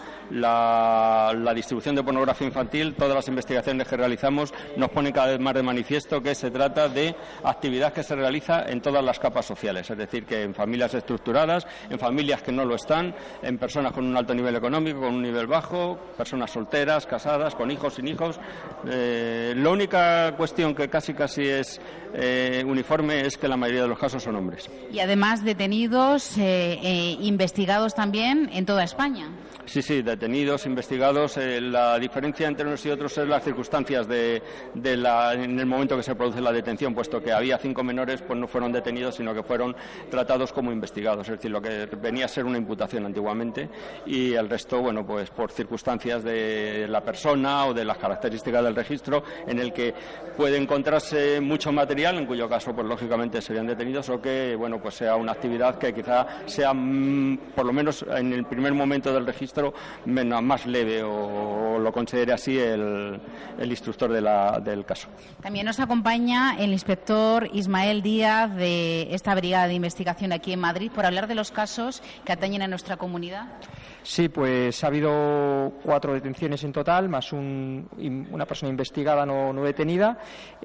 la distribución de pornografía infantil, todas las investigaciones que realizamos nos ponen cada vez más de manifiesto que se trata de actividad que se realiza en todas las capas sociales, es decir, que en familias estructuradas, en familias que no lo están, en personas con un alto nivel económico, con un nivel bajo, personas solteras, casadas, con hijos, sin hijos. La única cuestión que casi es uniforme es que la mayoría de los casos son hombres. Y además detenidos, investigados también en toda España. Sí, detenidos, investigados. La diferencia entre unos y otros es las circunstancias en el momento que se produce la detención, puesto que había 5 menores, pues no fueron detenidos, sino que fueron tratados como investigados, es decir, lo que venía a ser una imputación antiguamente, y el resto, bueno, pues por circunstancias de la persona o de las características del registro, en el que puede encontrarse mucho material, en cuyo caso, pues lógicamente serían detenidos, o que, bueno, pues sea una actividad que quizá sea, por lo menos en el primer momento del registro, más leve, o lo considere así el instructor del caso. También nos acompaña el inspector Ismael Díaz de esta brigada de investigación aquí en Madrid por hablar de los casos que atañen a nuestra comunidad. Sí, pues ha habido 4 detenciones en total, más una persona investigada no detenida.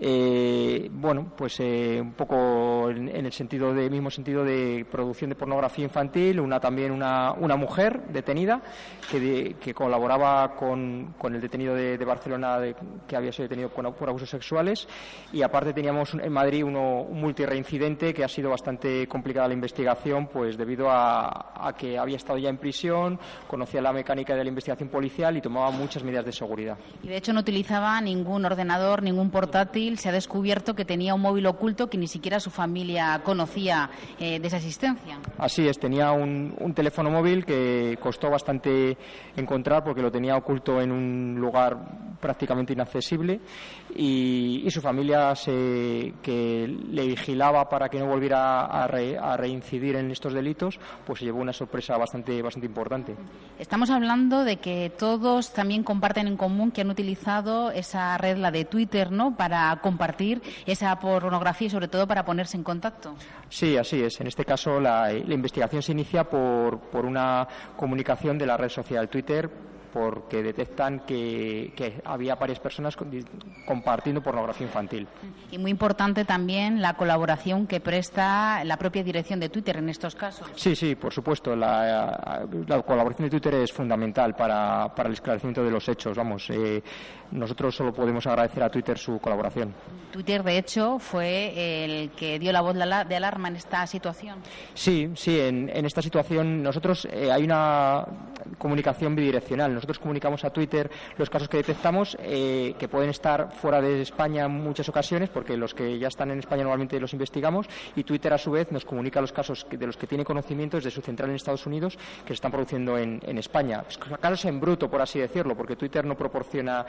Bueno, pues un poco en el mismo sentido de producción de pornografía infantil, también una mujer detenida que colaboraba con el detenido de Barcelona que había sido detenido por abusos sexuales, y aparte teníamos en Madrid un multireincidente que ha sido bastante complicada la investigación, pues debido a que había estado ya en prisión, conocía la mecánica de la investigación policial y tomaba muchas medidas de seguridad. Y de hecho no utilizaba ningún ordenador, ningún portátil. Se ha descubierto que tenía un móvil oculto que ni siquiera su familia conocía de esa existencia. Así es, tenía un teléfono móvil que costó bastante encontrar porque lo tenía oculto en un lugar prácticamente inaccesible, y su familia que le vigilaba para que no volviera a reincidir en estos delitos, pues se llevó una sorpresa bastante importante. Estamos hablando de que todos también comparten en común que han utilizado esa red, la de Twitter, ¿no?, para compartir esa pornografía y sobre todo para ponerse en contacto. Sí, así es. En este caso la investigación se inicia por una comunicación de la red social Twitter porque detectan que había varias personas compartiendo pornografía infantil. Y muy importante también la colaboración que presta la propia dirección de Twitter en estos casos. Sí, por supuesto. La colaboración de Twitter es fundamental para el esclarecimiento de los hechos. Nosotros solo podemos agradecer a Twitter su colaboración. Twitter, de hecho, fue el que dio la voz de alarma en esta situación. Sí, en esta situación nosotros hay una comunicación bidireccional. Nosotros comunicamos a Twitter los casos que detectamos, que pueden estar fuera de España en muchas ocasiones, porque los que ya están en España normalmente los investigamos, y Twitter a su vez nos comunica los casos de los que tiene conocimiento desde su central en Estados Unidos que se están produciendo en España. Casos en bruto, por así decirlo, porque Twitter no proporciona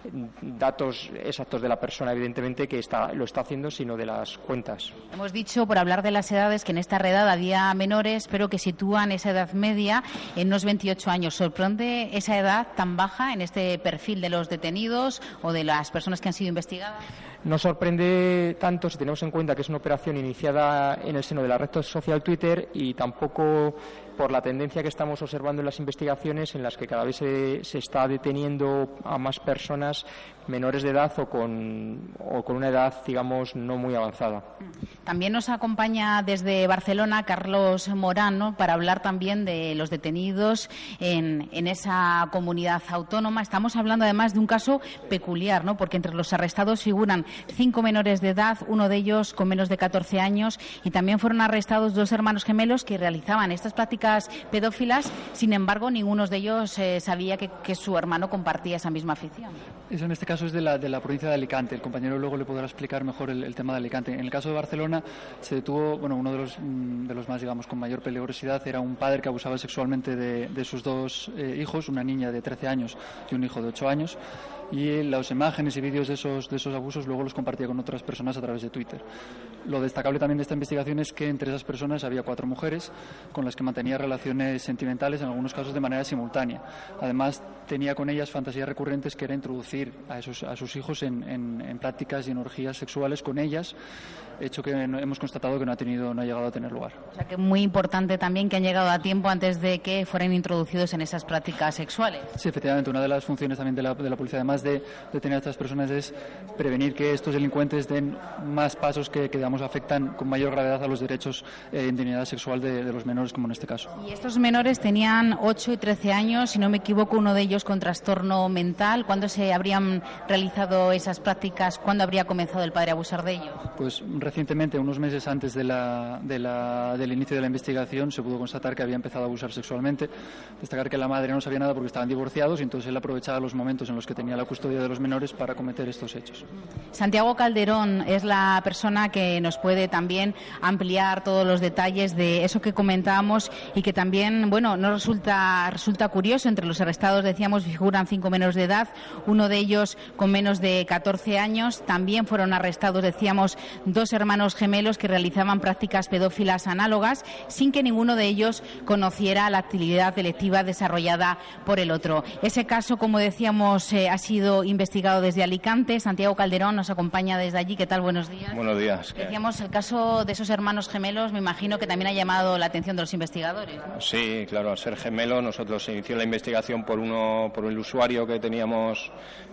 datos exactos de la persona, evidentemente, que lo está haciendo, sino de las cuentas. Hemos dicho, por hablar de las edades, que en esta redada había menores, pero que sitúan esa edad media en unos 28 años. ¿Sorprende esa edad tan baja en este perfil de los detenidos o de las personas que han sido investigadas? No sorprende tanto si tenemos en cuenta que es una operación iniciada en el seno de la red social Twitter, y tampoco por la tendencia que estamos observando en las investigaciones, en las que cada vez se está deteniendo a más personas menores de edad o con una edad, digamos, no muy avanzada. También nos acompaña desde Barcelona Carlos Morán, ¿no?, para hablar también de los detenidos en esa comunidad autónoma. Estamos hablando además de un caso peculiar, ¿no?, porque entre los arrestados figuran 5 menores de edad, uno de ellos con menos de 14 años, y también fueron arrestados 2 hermanos gemelos que realizaban estas prácticas pedófilas. Sin embargo, ninguno de ellos sabía que su hermano compartía esa misma afición. Eso en este caso es de la provincia de Alicante. El compañero luego le podrá explicar mejor el tema de Alicante. En el caso de Barcelona se detuvo, uno de los más, digamos, con mayor peligrosidad era un padre que abusaba sexualmente de sus 2 hijos, una niña de 13 años y un hijo de 8 años. Y las imágenes y vídeos de esos abusos luego los compartía con otras personas a través de Twitter. Lo destacable también de esta investigación es que entre esas personas había 4 mujeres con las que mantenía relaciones sentimentales, en algunos casos de manera simultánea. Además, tenía con ellas fantasías recurrentes, que era introducir a sus hijos en prácticas y en orgías sexuales con ellas, hecho que hemos constatado que no ha llegado a tener lugar. O sea, que muy importante también que han llegado a tiempo antes de que fueran introducidos en esas prácticas sexuales. Sí, efectivamente, una de las funciones también de la policía, además de detener a estas personas, es prevenir que estos delincuentes den más pasos que digamos, afectan con mayor gravedad a los derechos de dignidad sexual de los menores, como en este caso. Y estos menores tenían 8 y 13 años, si no me equivoco, uno de ellos con trastorno mental. ¿Cuándo se habrían realizado esas prácticas? ¿Cuándo habría comenzado el padre a abusar de ellos? Pues recientemente, unos meses antes del inicio de la investigación, se pudo constatar que había empezado a abusar sexualmente. Destacar que la madre no sabía nada porque estaban divorciados, y entonces él aprovechaba los momentos en los que tenía la custodia de los menores para cometer estos hechos. Santiago Calderón es la persona que nos puede también ampliar todos los detalles de eso que comentábamos, y que también, nos resulta curioso. Entre los arrestados, decíamos, figuran 5 menores de edad, uno de ellos con menos de 14 años. También fueron arrestados, decíamos, 2 hermanos gemelos que realizaban prácticas pedófilas análogas sin que ninguno de ellos conociera la actividad delictiva desarrollada por el otro. Ese caso, como decíamos, ha sido investigado desde Alicante. Santiago Calderón nos acompaña desde allí. ¿Qué tal? Buenos días. Buenos días. Decíamos, el caso de esos hermanos gemelos, me imagino que también ha llamado la atención de los investigadores, ¿no? Sí, claro, al ser gemelos, nosotros se inició la investigación por el usuario que teníamos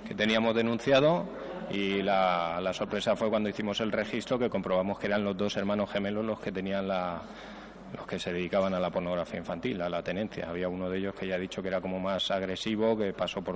denunciado, y la sorpresa fue cuando hicimos el registro, que comprobamos que eran los 2 hermanos gemelos los que tenían los que se dedicaban a la pornografía infantil, a la tenencia. Había uno de ellos que ya he dicho que era como más agresivo, que pasó por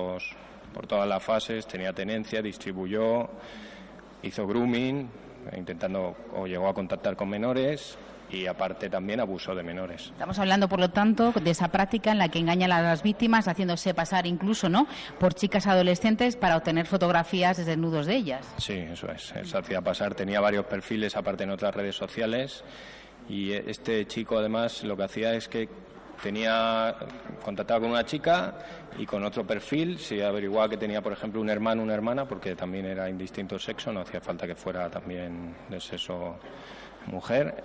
todas las fases, tenía tenencia, distribuyó, hizo grooming, llegó a contactar con menores, y aparte también abusó de menores. Estamos hablando, por lo tanto, de esa práctica en la que engañan a las víctimas, haciéndose pasar incluso, ¿no?, por chicas adolescentes para obtener fotografías de desnudos de ellas. Sí, eso es. Él se hacía pasar, tenía varios perfiles aparte en otras redes sociales, y este chico además lo que hacía es que contactaba con una chica y con otro perfil, si averiguaba que tenía, por ejemplo, un hermano o una hermana, porque también era indistinto sexo, no hacía falta que fuera también de sexo mujer,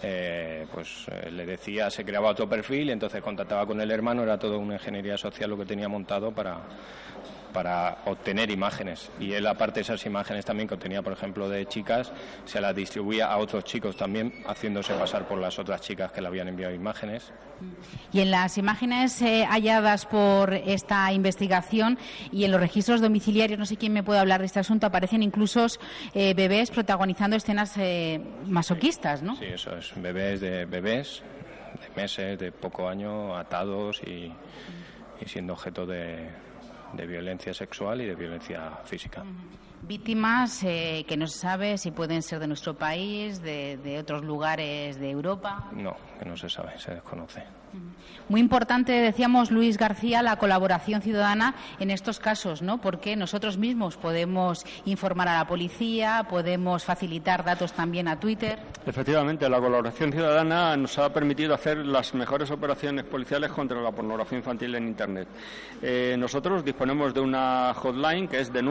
le decía, se creaba otro perfil y entonces contactaba con el hermano. Era todo una ingeniería social lo que tenía montado para obtener imágenes, y él, aparte de esas imágenes también que obtenía, por ejemplo, de chicas, se las distribuía a otros chicos también, haciéndose pasar por las otras chicas que le habían enviado imágenes. Y en las imágenes halladas por esta investigación y en los registros domiciliarios, no sé quién me puede hablar de este asunto, aparecen incluso bebés protagonizando escenas masoquistas, ¿no? Sí, eso es, bebés de meses, de poco año, atados y siendo objeto de violencia sexual y de violencia física. Víctimas que no se sabe si pueden ser de nuestro país, de otros lugares de Europa. No, que no se sabe, se desconoce. Muy importante, decíamos, Luis García, la colaboración ciudadana en estos casos, ¿no? Porque nosotros mismos podemos informar a la policía, podemos facilitar datos también a Twitter. Efectivamente, la colaboración ciudadana nos ha permitido hacer las mejores operaciones policiales contra la pornografía infantil en Internet. Nosotros disponemos de una hotline que es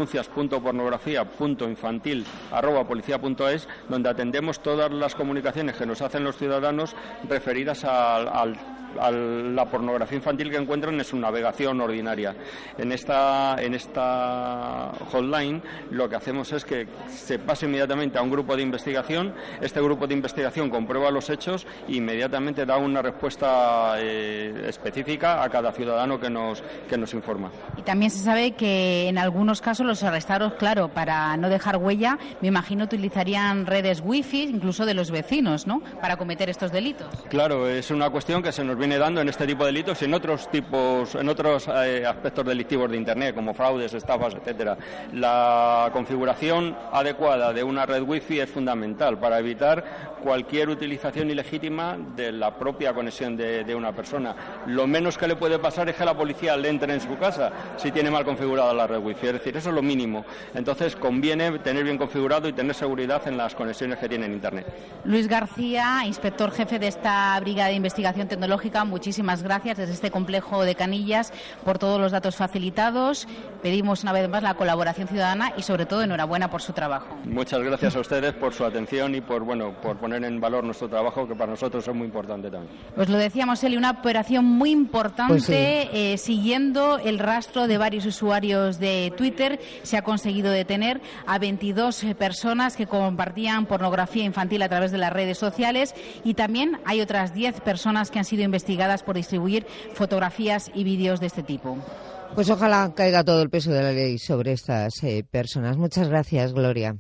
denuncias.pornografía.infantil@policia.es, donde atendemos todas las comunicaciones que nos hacen los ciudadanos referidas a la pornografía infantil que encuentran en su navegación ordinaria. En esta hotline lo que hacemos es que se pase inmediatamente a un grupo de investigación. Este grupo de investigación comprueba los hechos e inmediatamente da una respuesta específica a cada ciudadano que nos informa. Y también se sabe que en algunos casos los arrestados, claro, para no dejar huella, me imagino utilizarían redes wifi, incluso de los vecinos, ¿no?, para cometer estos delitos. Claro, es una cuestión que se nos viene dando en este tipo de delitos y en otros aspectos delictivos de Internet, como fraudes, estafas, etcétera. La configuración adecuada de una red wifi es fundamental para evitar cualquier utilización ilegítima de la propia conexión de una persona. Lo menos que le puede pasar es que la policía le entre en su casa si tiene mal configurada la red wifi, es decir, eso es lo mínimo. Entonces conviene tener bien configurado y tener seguridad en las conexiones que tiene en Internet. Luis García, inspector jefe de esta Brigada de Investigación Tecnológica, muchísimas gracias desde este complejo de Canillas por todos los datos facilitados. Pedimos una vez más la colaboración ciudadana y sobre todo enhorabuena por su trabajo. Muchas gracias a ustedes por su atención y por poner en valor nuestro trabajo, que para nosotros es muy importante también. Pues lo decíamos, Eli, una operación muy importante. Pues sí. Siguiendo el rastro de varios usuarios de Twitter, se ha conseguido detener a 22 personas que compartían pornografía infantil a través de las redes sociales, y también hay otras 10 personas que han sido investigadas por distribuir fotografías y vídeos de este tipo. Pues ojalá caiga todo el peso de la ley sobre estas personas. Muchas gracias, Gloria.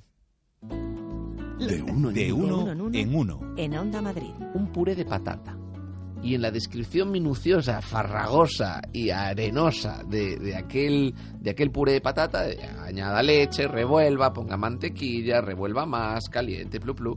De uno en uno. En Onda Madrid. Un puré de patata. Y en la descripción minuciosa, farragosa y arenosa de aquel puré de patata, añada leche, revuelva, ponga mantequilla, revuelva más, caliente, plu plu.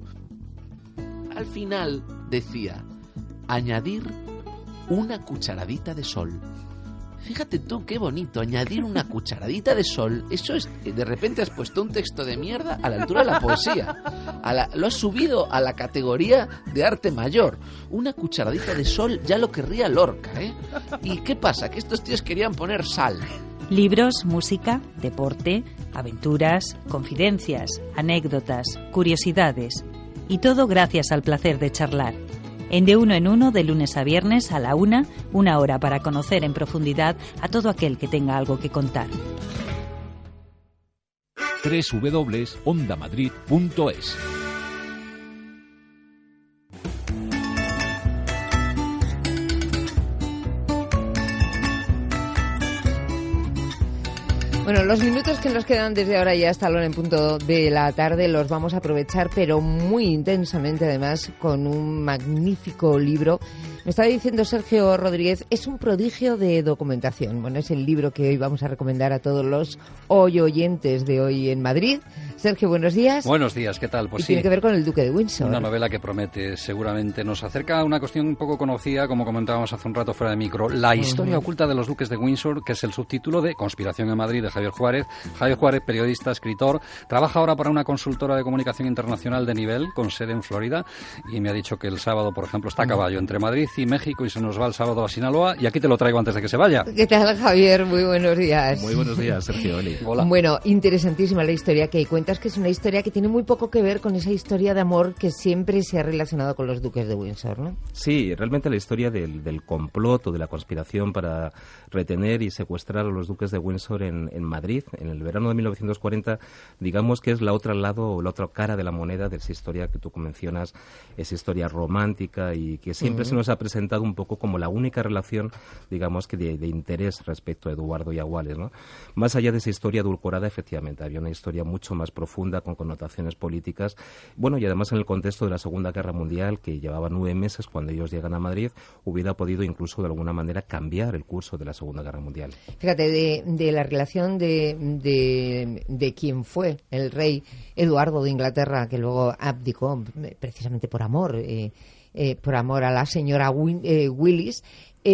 Al final decía, añadir una cucharadita de sol. Fíjate tú qué bonito, añadir una cucharadita de sol. Eso es, de repente has puesto un texto de mierda a la altura de la poesía. Lo has subido a la categoría de arte mayor. Una cucharadita de sol ya lo querría Lorca, ¿eh? ¿Y qué pasa? Que estos tíos querían poner sal. Libros, música, deporte, aventuras, confidencias, anécdotas, curiosidades. Y todo gracias al placer de charlar. En De Uno en Uno, de lunes a viernes a la 1, una hora para conocer en profundidad a todo aquel que tenga algo que contar. www.ondamadrid.es. Bueno, los minutos que nos quedan desde ahora ya hasta la 1 en punto de la tarde los vamos a aprovechar, pero muy intensamente, además, con un magnífico libro. Me estaba diciendo Sergio Rodríguez, es un prodigio de documentación. Bueno, es el libro que hoy vamos a recomendar a todos los oyentes de Hoy en Madrid. Sergio, buenos días. Buenos días, ¿qué tal? Pues y tiene que ver con el Duque de Windsor. Una novela que promete, seguramente. Nos acerca a una cuestión un poco conocida, como comentábamos hace un rato fuera de micro, la historia oculta de los duques de Windsor, que es el subtítulo de Conspiración en Madrid, de Javier Juárez. Javier Juárez, periodista, escritor, trabaja ahora para una consultora de comunicación internacional de nivel, con sede en Florida, y me ha dicho que el sábado, por ejemplo, está a caballo entre Madrid y México, y se nos va el sábado a Sinaloa, y aquí te lo traigo antes de que se vaya. ¿Qué tal, Javier? Muy buenos días. Muy buenos días, Sergio. Eli. Hola. Bueno, interesantísima la historia que cuenta cuentas que es una historia que tiene muy poco que ver con esa historia de amor que siempre se ha relacionado con los duques de Windsor, ¿no? Sí, realmente la historia del complot o de la conspiración para retener y secuestrar a los duques de Windsor en Madrid en el verano de 1940, digamos que es la otra lado o la otra cara de la moneda de esa historia que tú mencionas, esa historia romántica y que siempre se nos ha presentado un poco como la única relación, digamos, que de interés respecto a Eduardo y a Wallis, ¿no? Más allá de esa historia edulcorada, efectivamente, había una historia mucho más profunda con connotaciones políticas. Bueno, y además en el contexto de la Segunda Guerra Mundial, que llevaba 9 meses cuando ellos llegan a Madrid, hubiera podido incluso de alguna manera cambiar el curso de la Segunda Guerra Mundial. Fíjate, de la relación de quien fue el rey Eduardo de Inglaterra, que luego abdicó precisamente por amor a la señora Willis.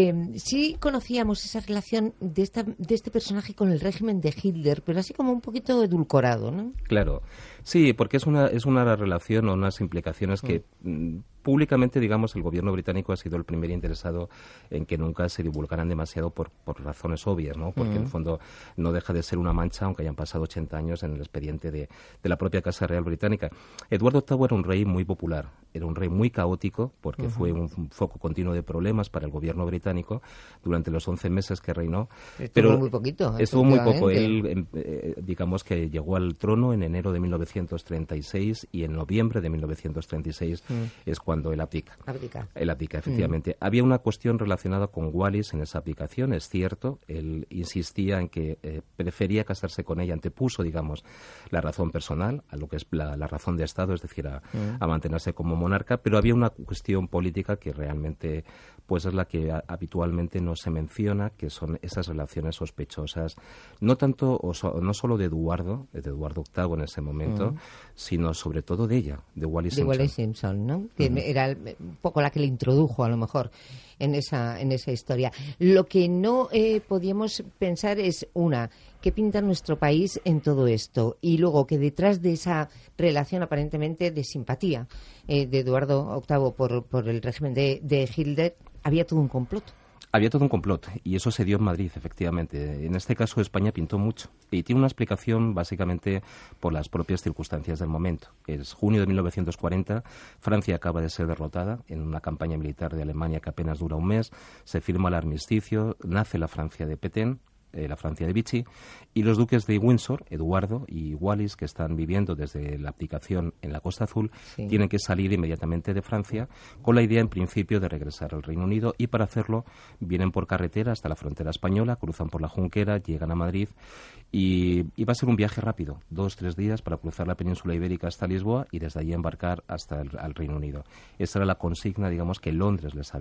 Sí conocíamos esa relación de este personaje con el régimen de Hitler, pero así como un poquito edulcorado, ¿no? Claro, sí, porque es una relación o unas implicaciones que públicamente, digamos, el gobierno británico ha sido el primer interesado en que nunca se divulgaran demasiado por razones obvias, ¿no? Porque en el fondo no deja de ser una mancha, aunque hayan pasado 80 años en el expediente de la propia Casa Real Británica. Eduardo VIII era un rey muy popular, era un rey muy caótico, porque fue un foco continuo de problemas para el gobierno británico durante los 11 meses que reinó. Estuvo muy poquito. Estuvo muy poco. Él, digamos que llegó al trono en enero de 1936 y en noviembre de 1936 es cuando él abdica. Él abdica, efectivamente. Había una cuestión relacionada con Wallis en esa abdicación, es cierto. Él insistía en que prefería casarse con ella, antepuso, digamos, la razón personal a lo que es la razón de Estado, es decir, a mantenerse como monarca, pero había una cuestión política que realmente pues es la que habitualmente no se menciona, que son esas relaciones sospechosas, no tanto no solo de Eduardo VIII en ese momento, sino sobre todo de ella, de Wallis Simpson. De Wallis Simpson, ¿no? Que era un poco la que le introdujo, a lo mejor, en esa historia. Lo que no podíamos pensar es, ¿qué pinta nuestro país en todo esto? Y luego que detrás de esa relación aparentemente de simpatía de Eduardo VIII por el régimen de Hitler, había todo un complot. Había todo un complot y eso se dio en Madrid, efectivamente. En este caso España pintó mucho y tiene una explicación básicamente por las propias circunstancias del momento. Es junio de 1940, Francia acaba de ser derrotada en una campaña militar de Alemania que apenas dura un mes, se firma el armisticio, nace la Francia de Petén, la Francia de Vichy, y los duques de Windsor, Eduardo y Wallis, que están viviendo desde la abdicación en la Costa Azul, tienen que salir inmediatamente de Francia con la idea en principio de regresar al Reino Unido, y para hacerlo vienen por carretera hasta la frontera española, cruzan por la Junquera, llegan a Madrid y va a ser un viaje rápido, 2-3 días para cruzar la península ibérica hasta Lisboa y desde allí embarcar hasta el Reino Unido. Esa era la consigna, digamos, que Londres les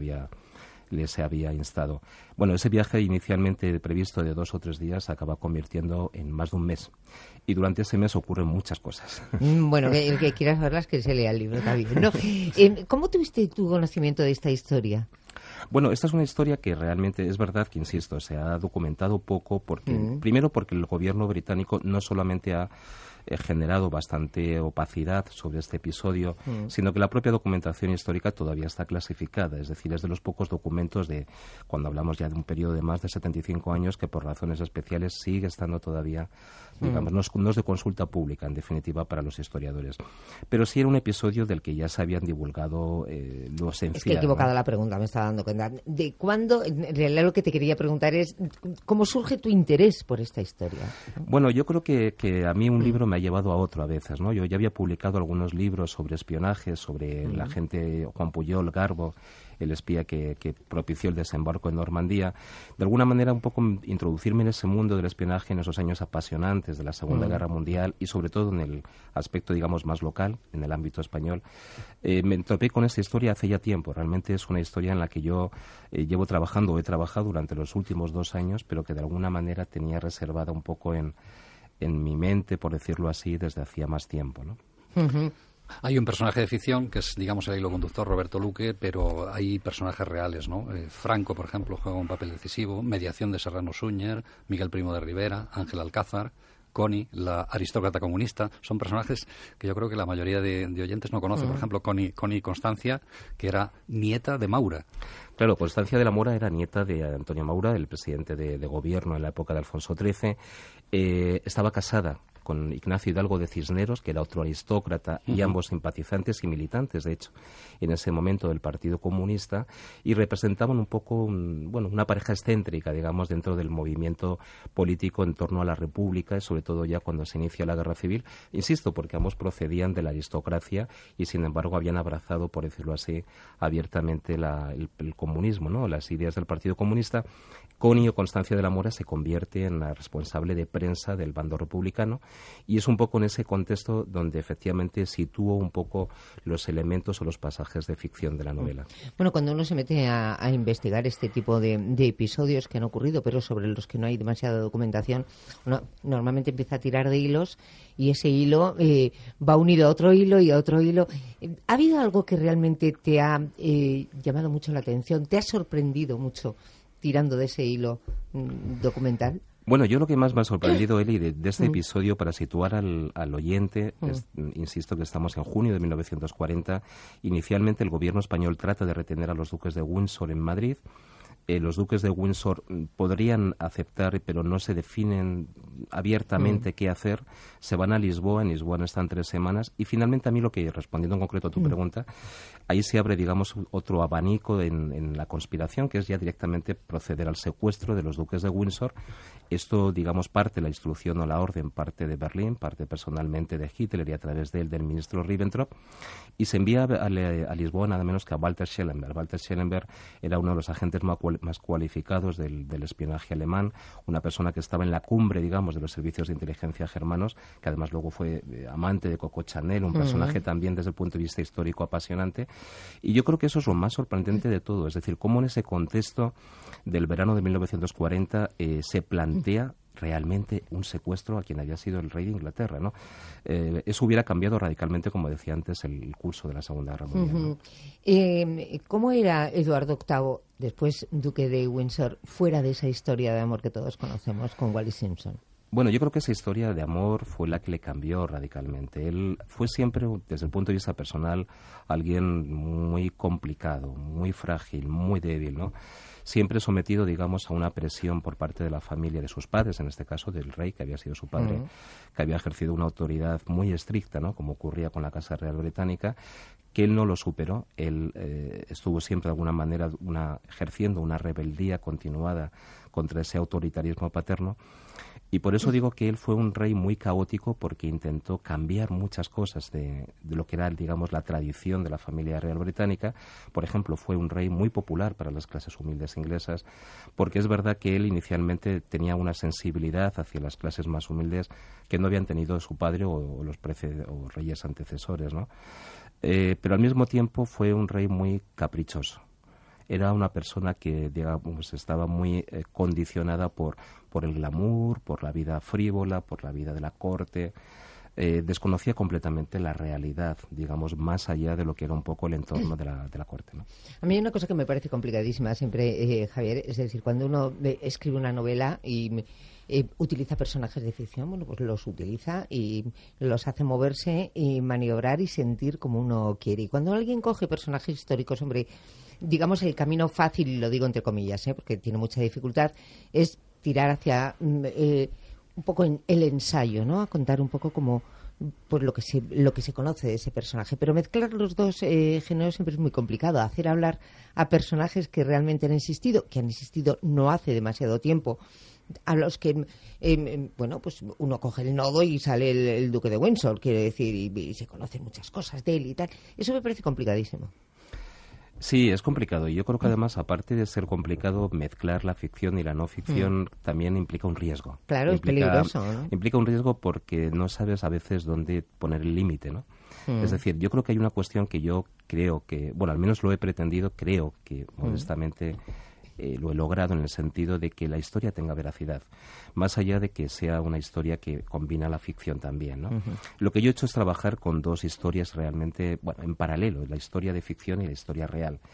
había instado. Bueno, ese viaje inicialmente previsto de 2 o 3 días se acaba convirtiendo en más de un mes. Y durante ese mes ocurren muchas cosas. Bueno, el que quiera saberlas, que se lea el libro también, ¿no? ¿Cómo tuviste tu conocimiento de esta historia? Bueno, esta es una historia que realmente es verdad que, insisto, se ha documentado poco porque, primero porque el gobierno británico no solamente ha generado bastante opacidad sobre este episodio, sino que la propia documentación histórica todavía está clasificada, es decir, es de los pocos documentos de, cuando hablamos ya de un periodo de más de 75 años, que por razones especiales sigue estando todavía, digamos, no es de consulta pública, en definitiva, para los historiadores. Pero sí era un episodio del que ya se habían divulgado lo esencial. Es que he equivocado la pregunta, me estaba dando cuenta. ¿De cuándo? En realidad lo que te quería preguntar es, ¿cómo surge tu interés por esta historia? Bueno, yo creo que a mí un libro me ha llevado a otro a veces, ¿no? Yo ya había publicado algunos libros sobre espionaje, sobre la gente, Juan Puyol, Garbo, el espía que propició el desembarco en Normandía. De alguna manera, un poco introducirme en ese mundo del espionaje en esos años apasionantes de la Segunda Guerra Mundial y sobre todo en el aspecto, digamos, más local, en el ámbito español. Me topé con esta historia hace ya tiempo. Realmente es una historia en la que yo he trabajado durante los últimos 2 años, pero que de alguna manera tenía reservada un poco en mi mente, por decirlo así, desde hacía más tiempo, ¿no? Hay un personaje de ficción que es, digamos, el hilo conductor, Roberto Luque, pero hay personajes reales, ¿no? Franco, por ejemplo, juega un papel decisivo, mediación de Serrano Súñer, Miguel Primo de Rivera, Ángel Alcázar, Connie, la aristócrata comunista. Son personajes que yo creo que la mayoría de oyentes no conocen. Por ejemplo, Connie Constancia, que era nieta de Maura. Claro, Constancia de la Mora era nieta de Antonio Maura, el presidente de gobierno en la época de Alfonso XIII. Estaba casada con Ignacio Hidalgo de Cisneros, que era otro aristócrata, y ambos simpatizantes y militantes, de hecho, en ese momento del Partido Comunista, y representaban un poco una pareja excéntrica, digamos, dentro del movimiento político en torno a la República, y sobre todo ya cuando se inicia la Guerra Civil. Insisto, porque ambos procedían de la aristocracia y, sin embargo, habían abrazado, por decirlo así, abiertamente el comunismo, ¿no? Las ideas del Partido Comunista. Connie o Constancia de la Mora se convierte en la responsable de prensa del bando republicano, y es un poco en ese contexto donde efectivamente sitúo un poco los elementos o los pasajes de ficción de la novela. Bueno, cuando uno se mete a investigar este tipo de episodios que han ocurrido, pero sobre los que no hay demasiada documentación, uno normalmente empieza a tirar de hilos, y ese hilo va unido a otro hilo y a otro hilo. ¿Ha habido algo que realmente te ha llamado mucho la atención, te ha sorprendido mucho tirando de ese hilo documental? Bueno, yo lo que más me ha sorprendido, Eli, de este episodio, para situar al oyente, insisto que estamos en junio de 1940, inicialmente el gobierno español trata de retener a los duques de Windsor en Madrid. Los duques de Windsor podrían aceptar, pero no se definen abiertamente qué hacer. Se van a Lisboa, en Lisboa están 3 semanas, y finalmente a mí respondiendo en concreto a tu pregunta, ahí se abre, digamos, otro abanico en la conspiración, que es ya directamente proceder al secuestro de los duques de Windsor. Esto, digamos, parte la instrucción o la orden, parte de Berlín, parte personalmente de Hitler y a través de él del ministro Ribbentrop, y se envía a Lisboa nada menos que a Walter Schellenberg. Walter Schellenberg era uno de los agentes más cualificados del espionaje alemán, una persona que estaba en la cumbre, digamos, de los servicios de inteligencia germanos, que además luego fue amante de Coco Chanel, un personaje también desde el punto de vista histórico apasionante. Y yo creo que eso es lo más sorprendente de todo, es decir, cómo en ese contexto del verano de 1940 se plantea realmente un secuestro a quien había sido el rey de Inglaterra, ¿no? Eso hubiera cambiado radicalmente, como decía antes, el curso de la Segunda Guerra Mundial, ¿no? ¿Cómo era Eduardo VIII, después duque de Windsor, fuera de esa historia de amor que todos conocemos con Wallis Simpson? Bueno, yo creo que esa historia de amor fue la que le cambió radicalmente. Él fue siempre, desde el punto de vista personal, alguien muy complicado, muy frágil, muy débil, ¿no? Siempre sometido, digamos, a una presión por parte de la familia de sus padres, en este caso del rey, que había sido su padre, que había ejercido una autoridad muy estricta, ¿no? Como ocurría con la Casa Real Británica, que él no lo superó. Él estuvo siempre de alguna manera ejerciendo una rebeldía continuada contra ese autoritarismo paterno. Y por eso digo que él fue un rey muy caótico, porque intentó cambiar muchas cosas de lo que era, digamos, la tradición de la familia real británica. Por ejemplo, fue un rey muy popular para las clases humildes inglesas, porque es verdad que él inicialmente tenía una sensibilidad hacia las clases más humildes que no habían tenido su padre o los reyes antecesores, ¿no? Pero al mismo tiempo fue un rey muy caprichoso. Era una persona que, digamos, estaba muy condicionada por el glamour, por la vida frívola, por la vida de la corte. Desconocía completamente la realidad, digamos, más allá de lo que era un poco el entorno de la corte, ¿no? A mí hay una cosa que me parece complicadísima siempre, Javier, es decir, cuando uno escribe una novela y utiliza personajes de ficción, bueno, pues los utiliza y los hace moverse y maniobrar y sentir como uno quiere. Y cuando alguien coge personajes históricos, hombre, digamos, el camino fácil, y lo digo entre comillas, porque tiene mucha dificultad, es tirar hacia un poco en el ensayo, ¿no? A contar un poco como pues lo que se conoce de ese personaje. Pero mezclar los dos géneros siempre es muy complicado. Hacer hablar a personajes que realmente han existido no hace demasiado tiempo, a los que, bueno, pues uno coge el nodo y sale el duque de Windsor, quiere decir, y se conocen muchas cosas de él y tal. Eso me parece complicadísimo. Sí, es complicado. Y yo creo que además, aparte de ser complicado, mezclar la ficción y la no ficción también implica un riesgo. Claro, es peligroso, ¿no? Implica un riesgo porque no sabes a veces dónde poner el límite, ¿no? Es decir, yo creo que hay una cuestión que yo creo que, bueno, al menos lo he pretendido, creo que modestamente lo he logrado, en el sentido de que la historia tenga veracidad, más allá de que sea una historia que combina la ficción también, ¿no? Lo que yo he hecho es trabajar con dos historias realmente, bueno, en paralelo, la historia de ficción y la historia real.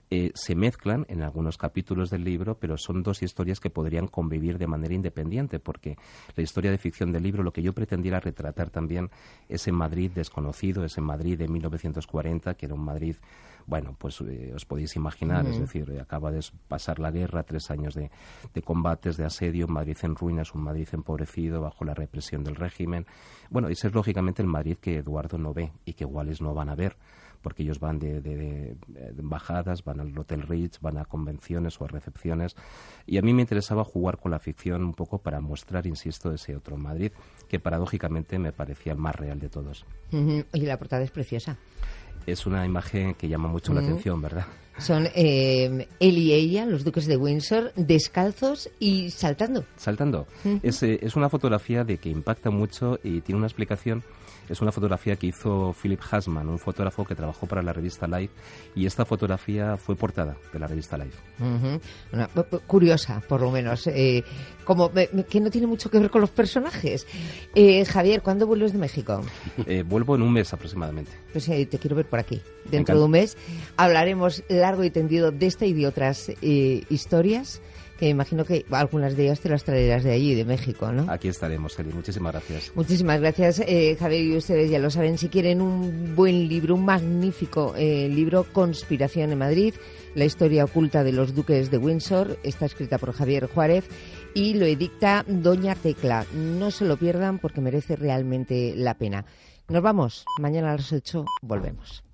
Se mezclan en algunos capítulos del libro, pero son dos historias que podrían convivir de manera independiente, porque la historia de ficción del libro, lo que yo pretendía era retratar también ese Madrid desconocido, ese Madrid de 1940, que era un Madrid, bueno, pues os podéis imaginar, es decir, acaba de pasar la guerra, 3 años de combates, de asedio, Madrid en ruinas, un Madrid empobrecido bajo la represión del régimen. Bueno, ese es lógicamente el Madrid que Eduardo no ve y que iguales no van a ver, porque ellos van de embajadas, van al Hotel Ritz, van a convenciones o a recepciones, y a mí me interesaba jugar con la ficción un poco para mostrar, insisto, ese otro Madrid, que paradójicamente me parecía el más real de todos. Y la portada es preciosa. Es una imagen que llama mucho la atención, ¿verdad? Son él y ella, los duques de Windsor, descalzos y saltando. Saltando. Es una fotografía de que impacta mucho y tiene una explicación. Es una fotografía que hizo Philip Hasman, un fotógrafo que trabajó para la revista Life, y esta fotografía fue portada de la revista Life. Curiosa, por lo menos, como que no tiene mucho que ver con los personajes. Javier, ¿cuándo vuelves de México? Vuelvo en un mes aproximadamente. Pues te quiero ver por aquí. Dentro de un mes hablaremos largo y tendido de esta y de otras historias, que imagino que algunas de ellas te las traerás de allí, de México, ¿no? Aquí estaremos, Eli. Muchísimas gracias. Muchísimas gracias, Javier, y ustedes ya lo saben. Si quieren un buen libro, un magnífico libro, Conspiración en Madrid, la historia oculta de los duques de Windsor, está escrita por Javier Juárez y lo edita Doña Tecla. No se lo pierdan porque merece realmente la pena. Nos vamos. Mañana a las 8 volvemos.